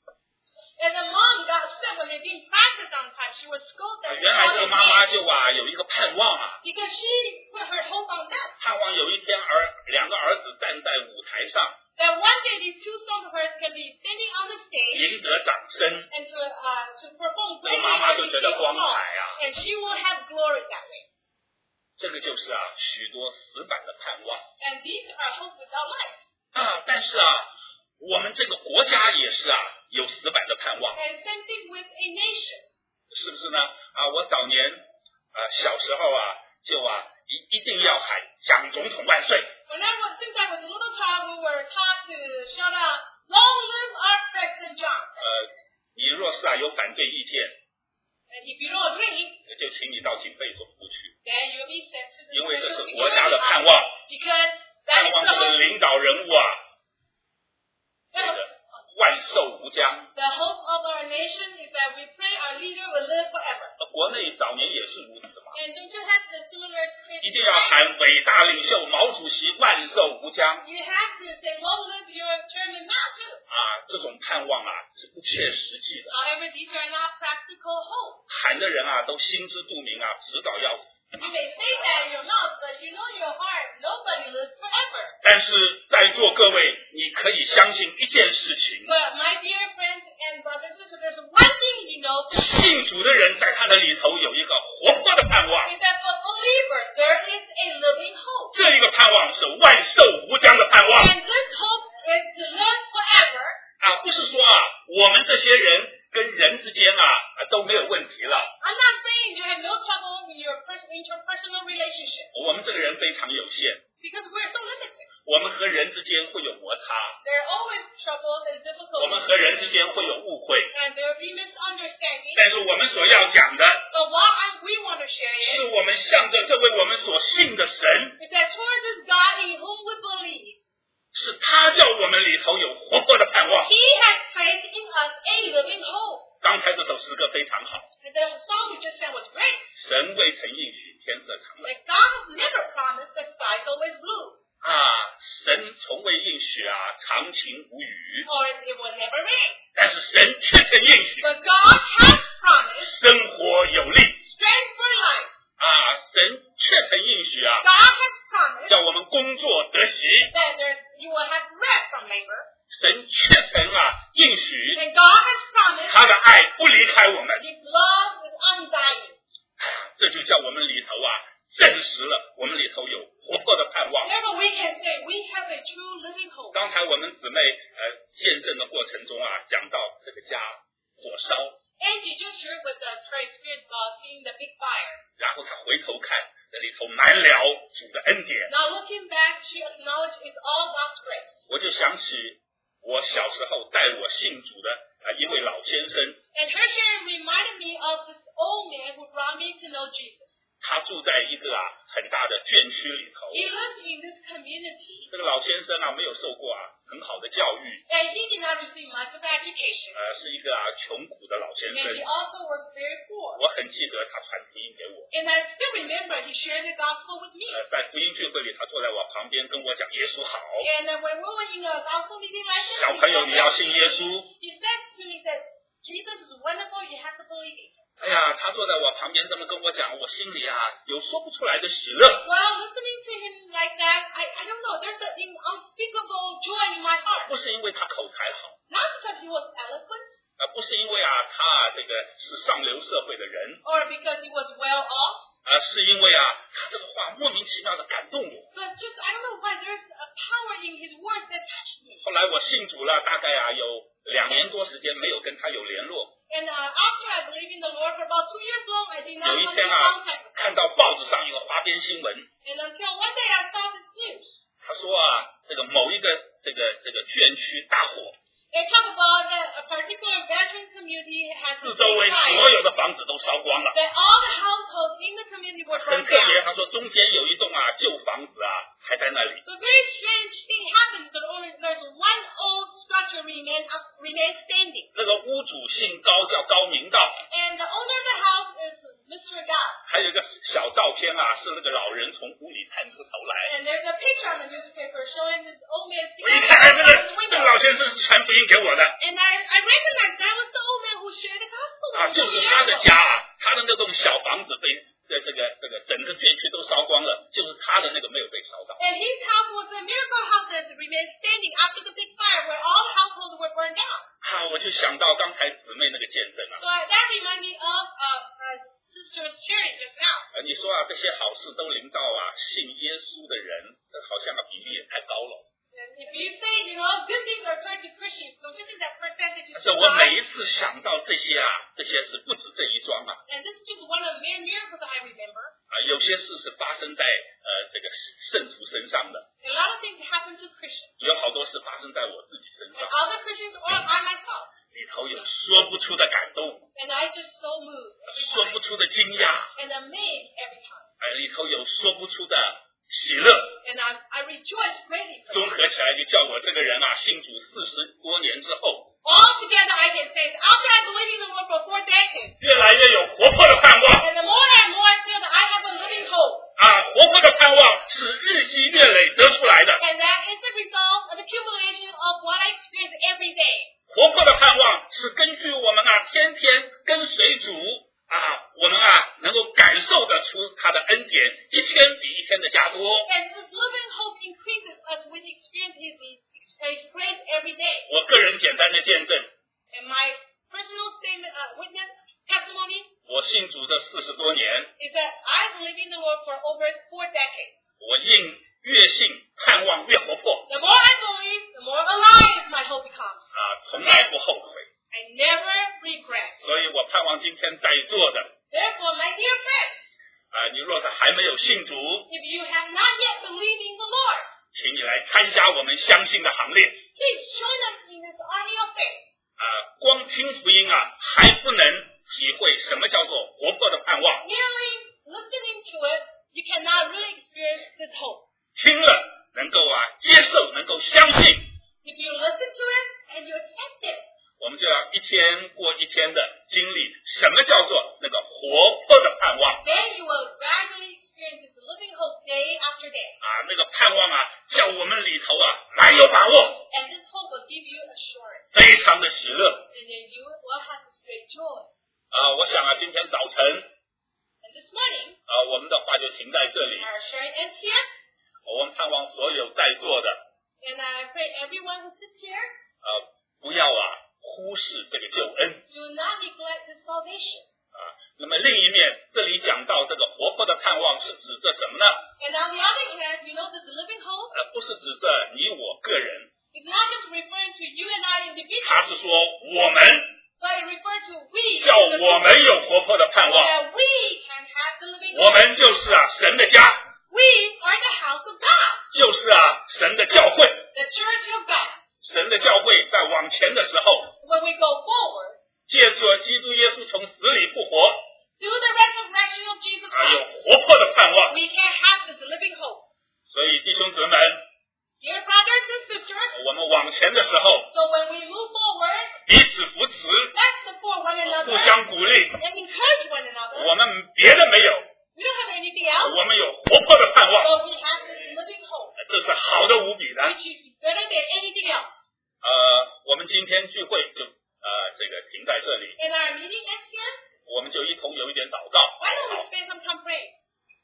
Speaker 2: And the mom got upset when they didn't practice on time. She would scold
Speaker 4: 啊
Speaker 2: them.
Speaker 4: 原来这个妈妈就啊有一个盼望啊，
Speaker 2: Because she put her hope on them.
Speaker 4: 盼望有一天儿两个儿子站在舞台上
Speaker 2: That one day these two sons of hers can be standing on the stage
Speaker 4: 赢得掌声，
Speaker 2: and to, uh, to perform
Speaker 4: 这个
Speaker 2: greatly
Speaker 4: 妈妈
Speaker 2: and
Speaker 4: 就
Speaker 2: receive
Speaker 4: 觉得光
Speaker 2: applause.
Speaker 4: 彩啊。
Speaker 2: And she will have glory that way.
Speaker 4: 这个就是啊许多死板的盼望
Speaker 2: And these are hope without life.
Speaker 4: 啊。但是啊，我们这个国家也是啊有死板的盼望，
Speaker 2: And same thing with a nation.
Speaker 4: 是不是呢？啊，我早年啊小时候啊就啊一一定要喊蒋总统万岁。
Speaker 2: When I was, since I was a little child, we were taught to shout out, "Long live our President John!"
Speaker 4: 呃，你若是啊有反对意见，
Speaker 2: And if you don't agree,
Speaker 4: 就请你到警备总部去，
Speaker 2: then you'll be sent to the
Speaker 4: 因为这
Speaker 2: special
Speaker 4: 是国家
Speaker 2: security
Speaker 4: 的盼
Speaker 2: office.
Speaker 4: 望，
Speaker 2: Because that
Speaker 4: 盼
Speaker 2: is
Speaker 4: 望这个
Speaker 2: the,
Speaker 4: 领导人物啊，这
Speaker 2: that
Speaker 4: 个
Speaker 2: was
Speaker 4: 万寿无疆。
Speaker 2: the hope of our nation is that we pray our leader will live forever.
Speaker 4: 呃国内早年也是如此嘛，
Speaker 2: And don't you have the similar
Speaker 4: 一
Speaker 2: situation?
Speaker 4: 定要喊伟大领袖毛主席万寿无疆
Speaker 2: You have to say, "Long live your chairman now too."
Speaker 4: 啊！这种盼望啊是不切实际的，
Speaker 2: However, these are not practical hope.
Speaker 4: 喊的人啊都心知肚明啊，迟早要死。
Speaker 2: You may say that in your mouth, but you know in your heart, nobody lives forever.
Speaker 4: 但是在座各位，你可以相信一件事情：
Speaker 2: But my dear friends and brothers and sisters, there's one thing you know,
Speaker 4: 信主的人在他的里头有一个活泼的盼望，
Speaker 2: is that for believers, there is a living hope.
Speaker 4: 这一个盼望是万寿无疆的盼望
Speaker 2: And this hope is to live forever.
Speaker 4: 啊！不是说啊，我们这些人跟人之间啊啊都没有问题了，
Speaker 2: I'm not saying you have no trouble in your pers- interpersonal relationship,
Speaker 4: 我们这个人非常有限。
Speaker 2: because we're so limited.
Speaker 4: 我们和人之间会有摩擦，
Speaker 2: There are always troubles and
Speaker 4: 我们
Speaker 2: difficulties.
Speaker 4: 和人之间会有误会，
Speaker 2: And there will be misunderstanding.
Speaker 4: 但是我们所要讲的
Speaker 2: But what I, we want to share
Speaker 4: 是
Speaker 2: is,
Speaker 4: 我们向着这位我们所信的神，
Speaker 2: is that towards this God in whom we believe,
Speaker 4: 是他叫我们里头有活泼的盼望。
Speaker 2: He has placed in us a living hope.
Speaker 4: 刚才这首诗歌非常好，
Speaker 2: And the song you just sang was great.
Speaker 4: 神未曾应许天色常蓝
Speaker 2: That God has never promised the sky is always blue,
Speaker 4: 啊，神从未应许啊长晴无雨，
Speaker 2: or it will never rain.
Speaker 4: 但是神却曾应许
Speaker 2: But God has promised
Speaker 4: 生活有力
Speaker 2: strength for life.
Speaker 4: 啊，神却曾应许啊
Speaker 2: God has promised
Speaker 4: 叫我们工作得喜，
Speaker 2: that there's, you will have rest from labor.
Speaker 4: 神却曾啊应许
Speaker 2: And God has promised
Speaker 4: 他的爱不离开我们，
Speaker 2: His love is undying.
Speaker 4: 这就叫我们里头啊证实了我们里头有活泼的盼望。
Speaker 2: Therefore, we can say we have a true living hope.
Speaker 4: 刚才我们姊妹呃见证的过程中啊，讲到这个家火烧，
Speaker 2: Angie just shared with us her experience about seeing the big fire.
Speaker 4: 然后她回头看，这里头满了主的恩典。
Speaker 2: Now looking back, she acknowledged it's all God's grace.
Speaker 4: 我就想起我小时候带我信主的啊一位老先生，
Speaker 2: And her sharing reminded me of this old man who brought me to know Jesus.
Speaker 4: 他住在一个啊很大的圈区里头。
Speaker 2: He lives in this community,
Speaker 4: 这个老先生啊没有受过啊很好的教育，
Speaker 2: and he did not receive much of education.
Speaker 4: 呃是一个啊穷苦的老先
Speaker 2: And
Speaker 4: 生。
Speaker 2: he also was very poor.
Speaker 4: 我很记得他传福音给我，
Speaker 2: And I still remember he shared the gospel with me.
Speaker 4: 呃在福音聚会里，他坐在我旁边跟我讲耶稣好。
Speaker 2: And uh, when we were in a gospel meeting like this,
Speaker 4: 小
Speaker 2: he
Speaker 4: 朋友
Speaker 2: said
Speaker 4: 你要
Speaker 2: that
Speaker 4: 信
Speaker 2: to
Speaker 4: 耶
Speaker 2: me.
Speaker 4: 稣。
Speaker 2: He said to me that Jesus is wonderful, you have to believe it.
Speaker 4: 哎呀，他坐在我旁边这么跟我讲，我心里啊有说不出来的喜乐。
Speaker 2: Well, listening to him like that, I, I don't know, there's an unspeakable joy in my heart.
Speaker 4: 不是因为他口才好，
Speaker 2: Not because he was eloquent
Speaker 4: 呃，不是因为啊他啊这个是上流社会的人，
Speaker 2: or because he was well off,
Speaker 4: 而、呃、是因为啊他这个话莫名其妙的感动我。
Speaker 2: but just, I don't know why, there's a power in his words that touched me.
Speaker 4: 后来我信主了，大概啊有两年多时间没有跟他有联络。
Speaker 2: And uh, after I believed in the Lord for about two years long, I did not
Speaker 4: 有一
Speaker 2: come
Speaker 4: 天
Speaker 2: into
Speaker 4: 啊
Speaker 2: contact with him.
Speaker 4: 看到报纸上有个花边新闻，
Speaker 2: And until one day I saw this news.
Speaker 4: 他说啊这个某一个这个这个圈区大火，
Speaker 2: They talk about that a particular veteran community has
Speaker 4: 四周围所有的房子都烧光了。
Speaker 2: that all the households in the community were
Speaker 4: 很
Speaker 2: burned
Speaker 4: 特别，
Speaker 2: down.
Speaker 4: 他说中间有一栋啊旧房子啊还在那里。
Speaker 2: The very strange thing happened that only there's one old structure remain up, remain standing,
Speaker 4: 这个屋主姓高，叫高明道。
Speaker 2: and the owner of the house is Mister God.
Speaker 4: 还有一个小照片啊，是那个老人从屋里探出头来。
Speaker 2: And there's a picture on the newspaper showing this old man
Speaker 4: 我一
Speaker 2: sticking
Speaker 4: 看，哎，
Speaker 2: out
Speaker 4: 这
Speaker 2: of
Speaker 4: 个
Speaker 2: the
Speaker 4: 这个
Speaker 2: window.
Speaker 4: 老先生是传福音给我的
Speaker 2: And I, I recognized that was the old man who shared the gospel
Speaker 4: 啊，
Speaker 2: with
Speaker 4: 就
Speaker 2: me
Speaker 4: 是
Speaker 2: years
Speaker 4: 他的
Speaker 2: ago.
Speaker 4: 家啊，他的那栋小房子被这这个这个整个圈区都烧光了，就是他的那个没有被烧到。
Speaker 2: And his house was a miracle house that remained standing after the big fire where all the households were burned down.
Speaker 4: 啊，我就想到刚才姊妹那个见证啊，
Speaker 2: So I, that reminded me of uh, uh, Sister's sharing just now.
Speaker 4: 呃，你说啊，这些好事都临到啊信耶稣的人，这好像啊比例也太高了。
Speaker 2: And if you say, you know, good things occur to Christians, don't you think that percentage is
Speaker 4: 但是
Speaker 2: so
Speaker 4: 我每
Speaker 2: high?
Speaker 4: 一次想到这些啊，这些是不止这一桩啊，
Speaker 2: And this is just one of the many miracles I remember.
Speaker 4: 啊，有些事是发生在呃这个圣徒身上的，
Speaker 2: A lot of things happen to Christians.
Speaker 4: 有好多是发生在我自己身
Speaker 2: And
Speaker 4: 上，
Speaker 2: other Christians or I myself.
Speaker 4: 里头有说不出的感动，
Speaker 2: And I just so moved every
Speaker 4: 说
Speaker 2: time.
Speaker 4: 不出的惊讶，
Speaker 2: And amazed every time.
Speaker 4: 啊，里头有说不出的喜乐，
Speaker 2: And I, I rejoice greatly for
Speaker 4: 综
Speaker 2: that.
Speaker 4: 合起来就叫我这个人啊，信主四十多年之后，
Speaker 2: Altogether, I can say, after I believed in the Lord for four decades,
Speaker 4: 越来越有活泼的盼望
Speaker 2: and the more and more I feel that I have a living hope,
Speaker 4: 啊，活泼的盼望是日积月累得出来的，
Speaker 2: and that is the result of the accumulation of what I experience every day.
Speaker 4: 活泼的盼望是根据我们啊天天跟随主啊，我们啊能够感受得出他的恩典，一天比一天的加多。
Speaker 2: And this living hope increases as we experience His His grace every day.
Speaker 4: 我个人简单的见证，
Speaker 2: And my personal statement, uh, witness, testimony
Speaker 4: 我信主这四十多年，
Speaker 2: is that I believe in the Lord for over four decades.
Speaker 4: 我应越信盼望越活泼
Speaker 2: The more I believe, the more alive my hope becomes.
Speaker 4: 啊，从来不后悔。
Speaker 2: I never regret.
Speaker 4: 所以我盼望今天在座的
Speaker 2: Therefore, my dear friends,
Speaker 4: 啊，你若是还没有信主，
Speaker 2: if you have not yet believed in the Lord,
Speaker 4: 请你来参加我们相信的行列。
Speaker 2: Please join us in this army of faith.
Speaker 4: 啊，光听福音啊，还不能体会什么叫做活泼的盼望。
Speaker 2: Merely listening to it, you cannot really experience this hope.
Speaker 4: 听了能够啊接受，能够相信，
Speaker 2: If you listen to it and you accept it,
Speaker 4: 我们就要一天过一天的经历什么叫做那个活泼的盼望
Speaker 2: then you will gradually experience this living hope day after day.
Speaker 4: 啊，那个盼望啊，叫我们里头啊蛮有把握，
Speaker 2: And this hope will give you assurance.
Speaker 4: 非常的喜乐
Speaker 2: And then you will have this great joy.
Speaker 4: 啊。我想啊，今天早晨
Speaker 2: And this morning,
Speaker 4: 啊，我们的话就停在这里。
Speaker 2: our sharing ends here.
Speaker 4: 我们盼望所有在座的
Speaker 2: And I pray everyone who sits here,
Speaker 4: 啊，不要啊忽视这个救恩
Speaker 2: do not neglect this salvation.
Speaker 4: 啊。那么另一面，这里讲到这个活泼的盼望是指着什么呢？
Speaker 2: And on the other hand, you know this living hope
Speaker 4: 呃，不是指着你我个人，
Speaker 2: is not just referring to you and I
Speaker 4: 他
Speaker 2: individually,
Speaker 4: 是说我们
Speaker 2: but it refers to we,
Speaker 4: 叫我们有活泼的盼
Speaker 2: so
Speaker 4: 望。
Speaker 2: that we can have the living
Speaker 4: 我
Speaker 2: hope.
Speaker 4: 们就是啊神的家，
Speaker 2: We are the house of God,
Speaker 4: 就是啊神的教会。
Speaker 2: the church of God.
Speaker 4: 神的教会在往前的时候，
Speaker 2: When we go forward,
Speaker 4: 借助基督耶稣从死里复活，
Speaker 2: through the resurrection of Jesus
Speaker 4: 还有
Speaker 2: Christ,
Speaker 4: 活泼的盼望。
Speaker 2: we can have this living hope.
Speaker 4: 所以弟兄姊妹，
Speaker 2: Dear brothers and sisters,
Speaker 4: 我们往前的时候，
Speaker 2: so when we move forward,
Speaker 4: 彼此扶持，
Speaker 2: let's support one another
Speaker 4: 互相鼓励。
Speaker 2: and encourage one another.
Speaker 4: 我们别的没有，
Speaker 2: We don't have anything else,
Speaker 4: 我们有活泼的盼望，
Speaker 2: but we have this living hope,
Speaker 4: 这是好的无比的。
Speaker 2: which is better than anything else.
Speaker 4: 呃，我们今天聚会就呃这个停在这里，
Speaker 2: And our meeting ends here.
Speaker 4: 我们就一同有一点祷告。
Speaker 2: Why don't we spend some time praying?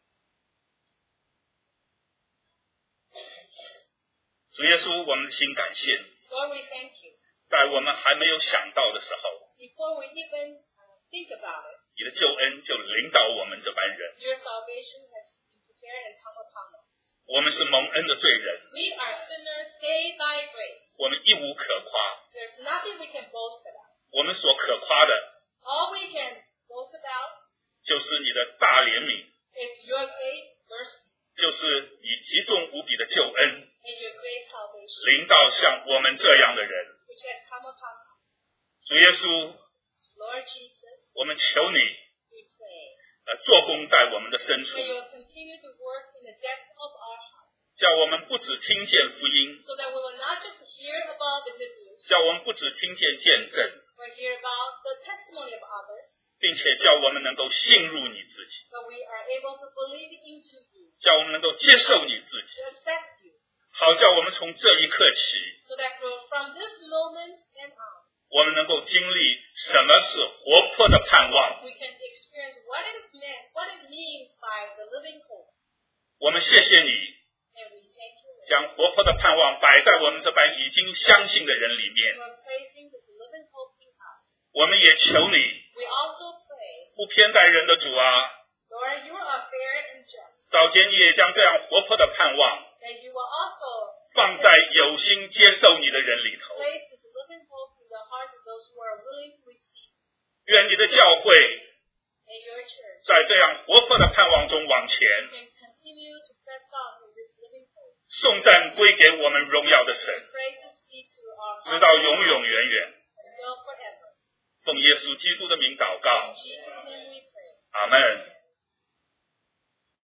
Speaker 4: 主耶稣，我们的心感谢，
Speaker 2: Lord, we thank you.
Speaker 4: 在我们还没有想到的时候，
Speaker 2: Before we even uh, think about it,
Speaker 4: 你的救恩就领导我们这班人。
Speaker 2: your salvation has been prepared and come upon us.
Speaker 4: 我们是蒙恩的罪人，
Speaker 2: We are sinners saved by grace.
Speaker 4: 我们一无可夸，
Speaker 2: There's nothing we can boast about.
Speaker 4: 我们所可夸的
Speaker 2: All we can boast about
Speaker 4: 就是你的大怜悯，
Speaker 2: is your great mercy
Speaker 4: 就是你极重无比的救恩，
Speaker 2: and your great salvation,
Speaker 4: 临到像我们这样的人。
Speaker 2: which has come upon us.
Speaker 4: 主耶稣，
Speaker 2: Lord Jesus,
Speaker 4: 我们求你
Speaker 2: we pray
Speaker 4: 呃做工在我们的深处，
Speaker 2: that you will continue to work in the depths of our hearts,
Speaker 4: 叫我们不只听见福音，
Speaker 2: so that we will not just hear about the good news
Speaker 4: 叫我们不只听见见证，
Speaker 2: or hear about the testimony of others,
Speaker 4: 并且叫我们能够信入你自己，
Speaker 2: but we are able to believe into you,
Speaker 4: 叫我们能够接受你自己，
Speaker 2: to accept you,
Speaker 4: 好叫我们从这一刻起，
Speaker 2: so that from from this moment and on,
Speaker 4: 我们能够经历什么是活泼的盼望。
Speaker 2: we can experience what it meant, what it means by the living hope.
Speaker 4: 我们谢谢你，
Speaker 2: And we thank you, Lord,
Speaker 4: 将活泼的盼望摆在我们这班已经相信的人里面。
Speaker 2: for placing this living hope in us.
Speaker 4: 我们也求你，
Speaker 2: We also pray,
Speaker 4: 不偏待人的主啊，
Speaker 2: Lord, you are fair and just,
Speaker 4: 早间你也将这样活泼的盼望
Speaker 2: that you will also
Speaker 4: 放在有心接受你的人里头。
Speaker 2: place this living hope in the hearts of those who are willing to receive,
Speaker 4: 愿你的教会
Speaker 2: and your church
Speaker 4: 在这样活泼的盼望中往前，
Speaker 2: can continue to press on in this living hope.
Speaker 4: 颂赞归给我们荣耀的神，
Speaker 2: Praises be to our
Speaker 4: 直到永永远远。
Speaker 2: until forever.
Speaker 4: 奉耶稣基督的名祷告
Speaker 2: In，Jesus' name we pray.
Speaker 4: 阿门。